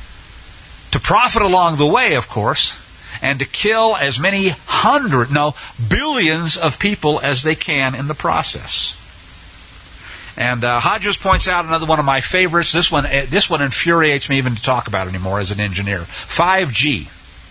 to profit along the way, of course, and to kill as many hundred, no, billions of people as they can in the process. And uh, Hodges points out another one of my favorites. This one, uh, this one infuriates me even to talk about anymore as an engineer. five G.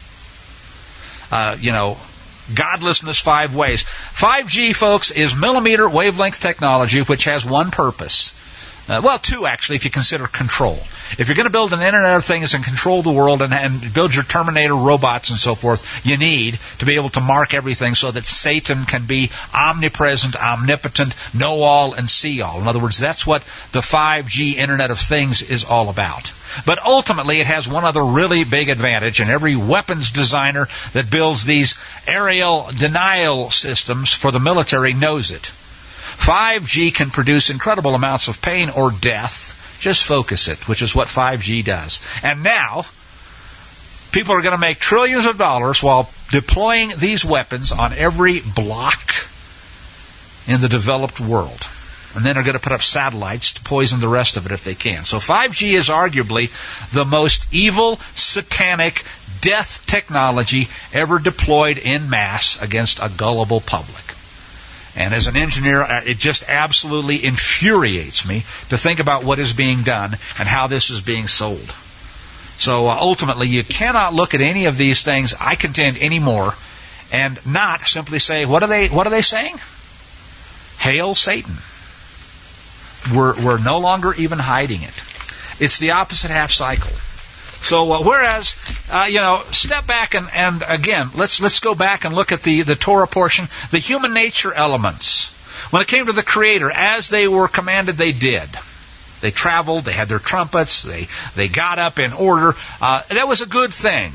Uh, you know, godlessness five ways. five G, folks, is millimeter wavelength technology, which has one purpose. Uh, well, two, actually, if you consider control. If you're going to build an Internet of Things and control the world and, and build your Terminator robots and so forth, you need to be able to mark everything so that Satan can be omnipresent, omnipotent, know-all, and see-all. In other words, that's what the five G Internet of Things is all about. But ultimately, it has one other really big advantage, and every weapons designer that builds these aerial denial systems for the military knows it. five G can produce incredible amounts of pain or death. Just focus it, which is what five G does. And now, people are going to make trillions of dollars while deploying these weapons on every block in the developed world. And then they're going to put up satellites to poison the rest of it if they can. So five G is arguably the most evil, satanic, death technology ever deployed en masse against a gullible public. And as an engineer, it just absolutely infuriates me to think about what is being done and how this is being sold. So uh, ultimately, you cannot look at any of these things, I contend, anymore, and not simply say, what are they, what are they saying? Hail Satan. We're, we're no longer even hiding it. It's the opposite half cycle. So uh, whereas, uh, you know, step back and, and again, let's let's go back and look at the, the Torah portion, the human nature elements. When it came to the Creator, as they were commanded, they did. They traveled, they had their trumpets, they, they got up in order. Uh, that was a good thing.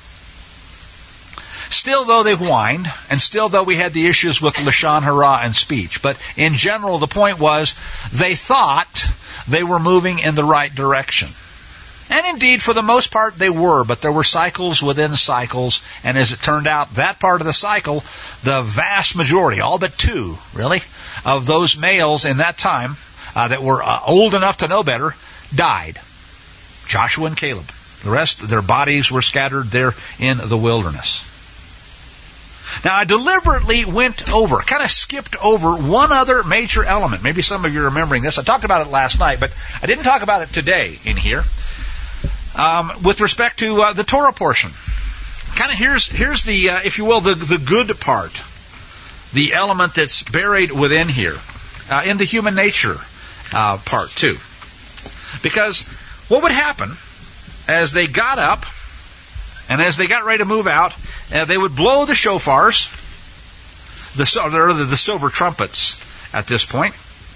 Still, though, they whined, and still, though, we had the issues with Lashon Hara and speech. But in general, the point was, they thought they were moving in the right direction. And indeed, for the most part, they were, but there were cycles within cycles, and as it turned out, that part of the cycle, the vast majority, all but two, really, of those males in that time uh, that were uh, old enough to know better, died. Joshua and Caleb. The rest, their bodies were scattered there in the wilderness. Now, I deliberately went over, kind of skipped over one other major element. Maybe some of you are remembering this. I talked about it last night, but I didn't talk about it today in here. Um, with respect to uh, the Torah portion. kind of here's here's the, uh, if you will, the, the good part, the element that's buried within here, uh, in the human nature uh, part too. Because what would happen as they got up and as they got ready to move out, uh, they would blow the shofars, the, the, the silver trumpets at this point,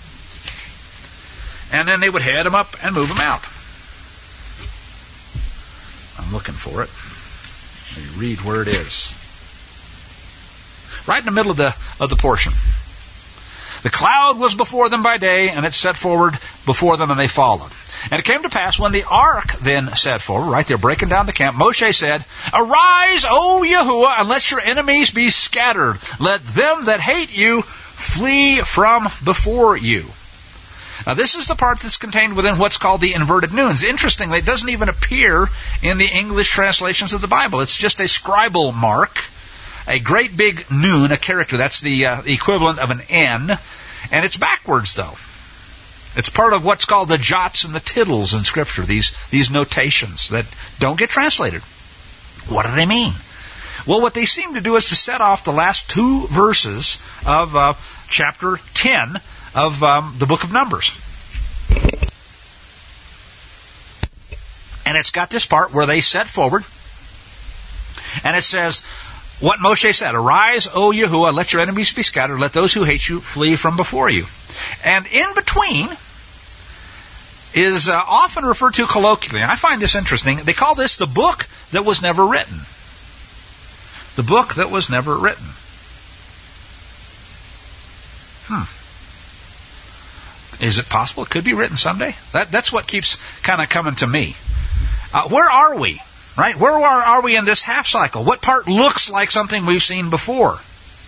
and then they would head them up and move them out. I'm looking for it. Let me read where it is. Right in the middle of the of the portion. The cloud was before them by day, and it set forward before them, and they followed. And it came to pass, when the ark then set forward, right there breaking down the camp, Moshe said, Arise, O Yahuwah, and let your enemies be scattered. Let them that hate you flee from before you. Now, this is the part that's contained within what's called the inverted nuns. Interestingly, it doesn't even appear in the English translations of the Bible. It's just a scribal mark, a great big nun, a character. That's the uh, equivalent of an N. And it's backwards, though. It's part of what's called the jots and the tittles in Scripture, these, these notations that don't get translated. What do they mean? Well, what they seem to do is to set off the last two verses of uh, chapter ten of um, the book of Numbers. And it's got this part where they set forward, and it says, what Moshe said, Arise, O Yahuwah, let your enemies be scattered, let those who hate you flee from before you. And in between is uh, often referred to colloquially, and I find this interesting, they call this the book that was never written. The book that was never written. Hmm. Is it possible it could be written someday? That, that's what keeps kind of coming to me. Uh, where are we? Right? Where are, are we in this half cycle? What part looks like something we've seen before?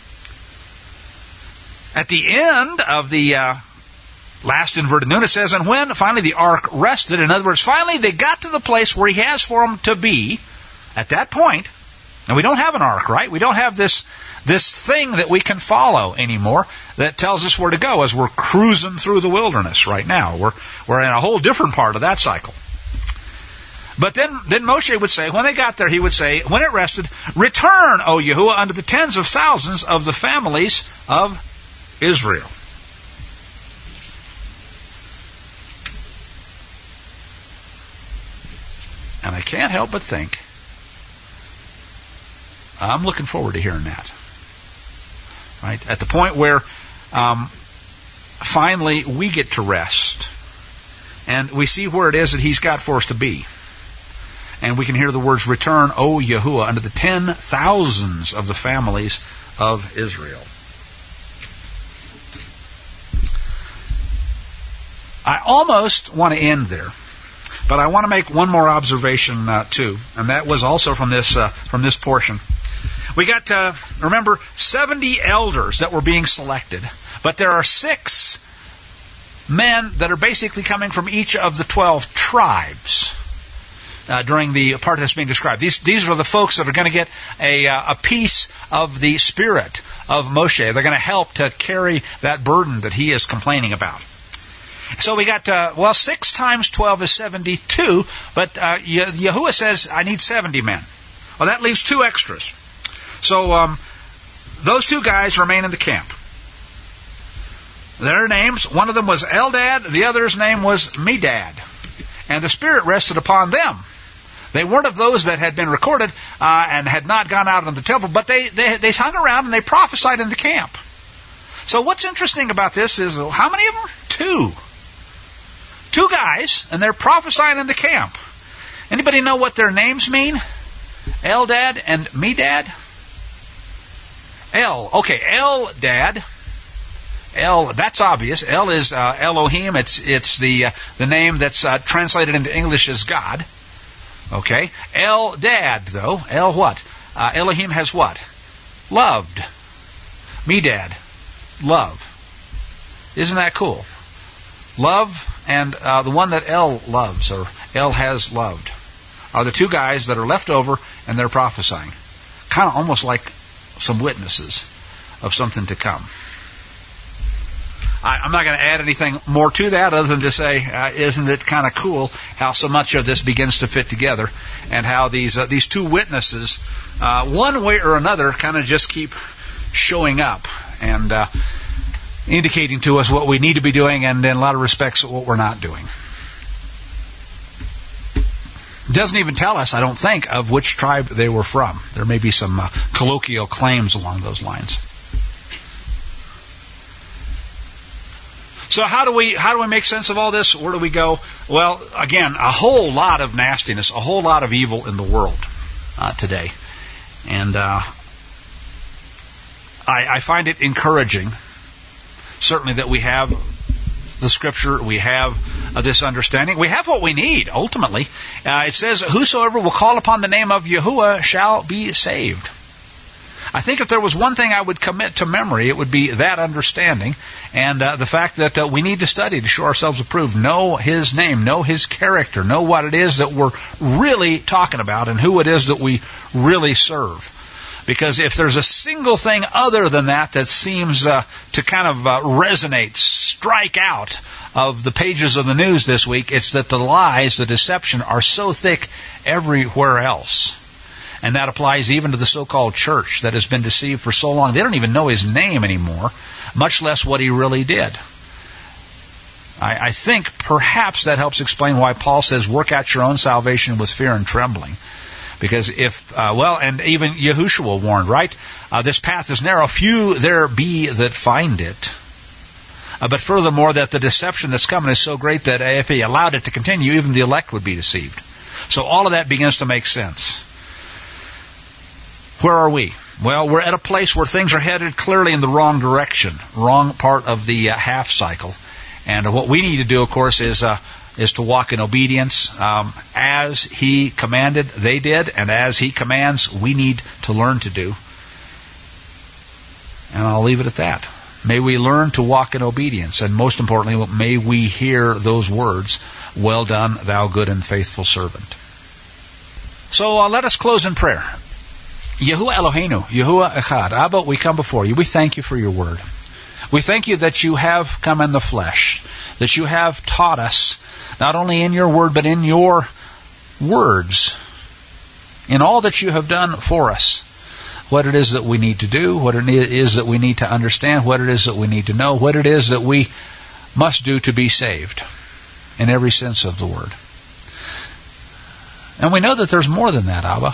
At the end of the uh, last inverted nun, it says, and when finally the ark rested, in other words, finally they got to the place where he has for them to be, at that point, and we don't have an ark, right? We don't have this this thing that we can follow anymore that tells us where to go as we're cruising through the wilderness right now. We're we're in a whole different part of that cycle. But then, then Moshe would say, when they got there, he would say, when it rested, Return, O Yahuwah, unto the tens of thousands of the families of Israel. And I can't help but think, I'm looking forward to hearing that. Right? At the point where um, finally we get to rest, and we see where it is that He's got for us to be. And we can hear the words, Return, O Yahuwah, unto the ten thousands of the families of Israel. I almost want to end there, but I want to make one more observation uh, too, and that was also from this uh, from this portion. We got, uh, remember, seventy elders that were being selected, but there are six men that are basically coming from each of the twelve tribes. Uh, during the part that's being described. These these are the folks that are going to get a uh, a piece of the spirit of Moshe. They're going to help to carry that burden that he is complaining about. So we got, uh, well, six times twelve is seventy-two, but uh, Yahuwah says, I need seventy men. Well, that leaves two extras. So um, those two guys remain in the camp. Their names, one of them was Eldad, the other's name was Medad. And the Spirit rested upon them. They weren't of those that had been recorded uh, and had not gone out into the temple, but they, they they hung around and they prophesied in the camp. So what's interesting about this is, how many of them? Two. Two guys, and they're prophesying in the camp. Anybody know what their names mean? Eldad and Medad? El, okay, Eldad. El, that's obvious. El is uh, Elohim. It's it's the uh, the name that's uh, translated into English as God. Okay. Eldad, though. El what? Uh, Elohim has what? Loved. Medad. Love. Isn't that cool? Love and uh, the one that El loves, or El has loved, are the two guys that are left over, and they're prophesying. Kind of almost like some witnesses of something to come. I, I'm not going to add anything more to that other than to say, uh, isn't it kind of cool how so much of this begins to fit together, and how these uh, these two witnesses, uh, one way or another, kind of just keep showing up and uh, indicating to us what we need to be doing, and in a lot of respects what we're not doing. It doesn't even tell us, I don't think, of which tribe they were from. There may be some uh, colloquial claims along those lines. So how do we how do we make sense of all this? Where do we go? Well, again, a whole lot of nastiness, a whole lot of evil in the world uh, today, and uh, I, I find it encouraging, certainly, that we have the Scripture, we have uh, this understanding, we have what we need. Ultimately, uh, it says, "Whosoever will call upon the name of Yahuwah shall be saved." I think if there was one thing I would commit to memory, it would be that understanding, and uh, the fact that uh, we need to study to show ourselves approved, know His name, know His character, know what it is that we're really talking about, and who it is that we really serve. Because if there's a single thing other than that that seems uh, to kind of uh, resonate, strike out of the pages of the news this week, it's that the lies, the deception are so thick everywhere else. And that applies even to the so-called church that has been deceived for so long. They don't even know His name anymore, much less what He really did. I, I think perhaps that helps explain why Paul says, work out your own salvation with fear and trembling. Because if, uh, well, and even Yahushua warned, right? Uh, this path is narrow, few there be that find it. Uh, but furthermore, that the deception that's coming is so great that if He allowed it to continue, even the elect would be deceived. So all of that begins to make sense. Where are we? Well, we're at a place where things are headed clearly in the wrong direction, wrong part of the uh, half cycle. And uh, what we need to do, of course, is uh, is to walk in obedience. Um, as He commanded, they did, and as He commands, we need to learn to do. And I'll leave it at that. May we learn to walk in obedience, and most importantly, may we hear those words, "Well done, thou good and faithful servant." So uh, let us close in prayer. Yahuwah Eloheinu, Yahuwah Echad, Abba, we come before You. We thank You for Your word. We thank You that You have come in the flesh, that You have taught us, not only in Your word, but in Your words, in all that You have done for us, what it is that we need to do, what it is that we need to understand, what it is that we need to know, what it is that we must do to be saved, in every sense of the word. And we know that there's more than that, Abba.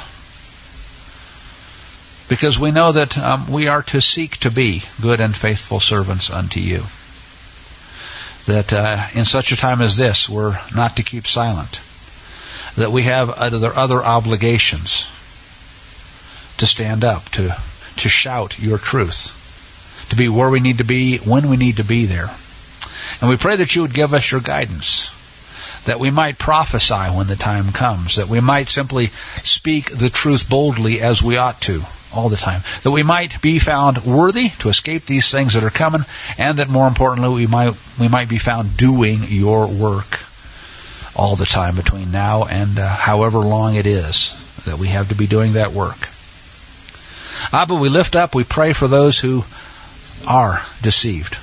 Because we know that um, we are to seek to be good and faithful servants unto You. That uh, in such a time as this, we're not to keep silent. That we have other, other obligations to stand up, to, to shout Your truth, to be where we need to be, when we need to be there. And we pray that You would give us Your guidance, that we might prophesy when the time comes, that we might simply speak the truth boldly as we ought to all the time, that we might be found worthy to escape these things that are coming, and that more importantly we might we might be found doing Your work all the time between now and uh, however long it is that we have to be doing that work. Abba, we lift up, we pray for those who are deceived.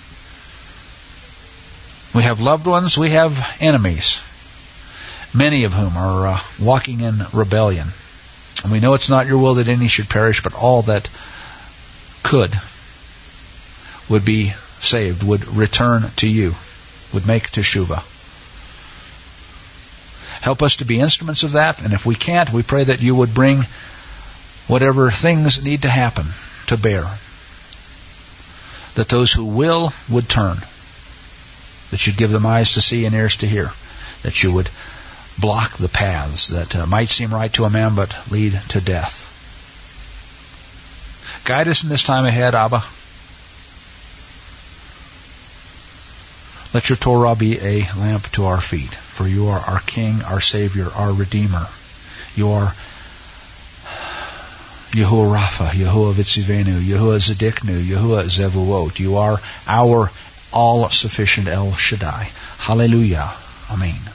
We have loved ones, we have enemies, many of whom are uh, walking in rebellion. And we know it's not Your will that any should perish, but all that could would be saved, would return to You, would make teshuvah. Help us to be instruments of that, and if we can't, we pray that You would bring whatever things need to happen to bear. That those who will would turn. That You'd give them eyes to see and ears to hear. That You would block the paths that uh, might seem right to a man but lead to death. Guide us in this time ahead, Abba. Let Your Torah be a lamp to our feet, for You are our King, our Savior, our Redeemer. You are Yahuwah Rapha, Yahuwah Vitzivenu, Yahuwah Zedeknu, Yahuwah Zevuot. You are our all-sufficient El Shaddai. Hallelujah. Amen.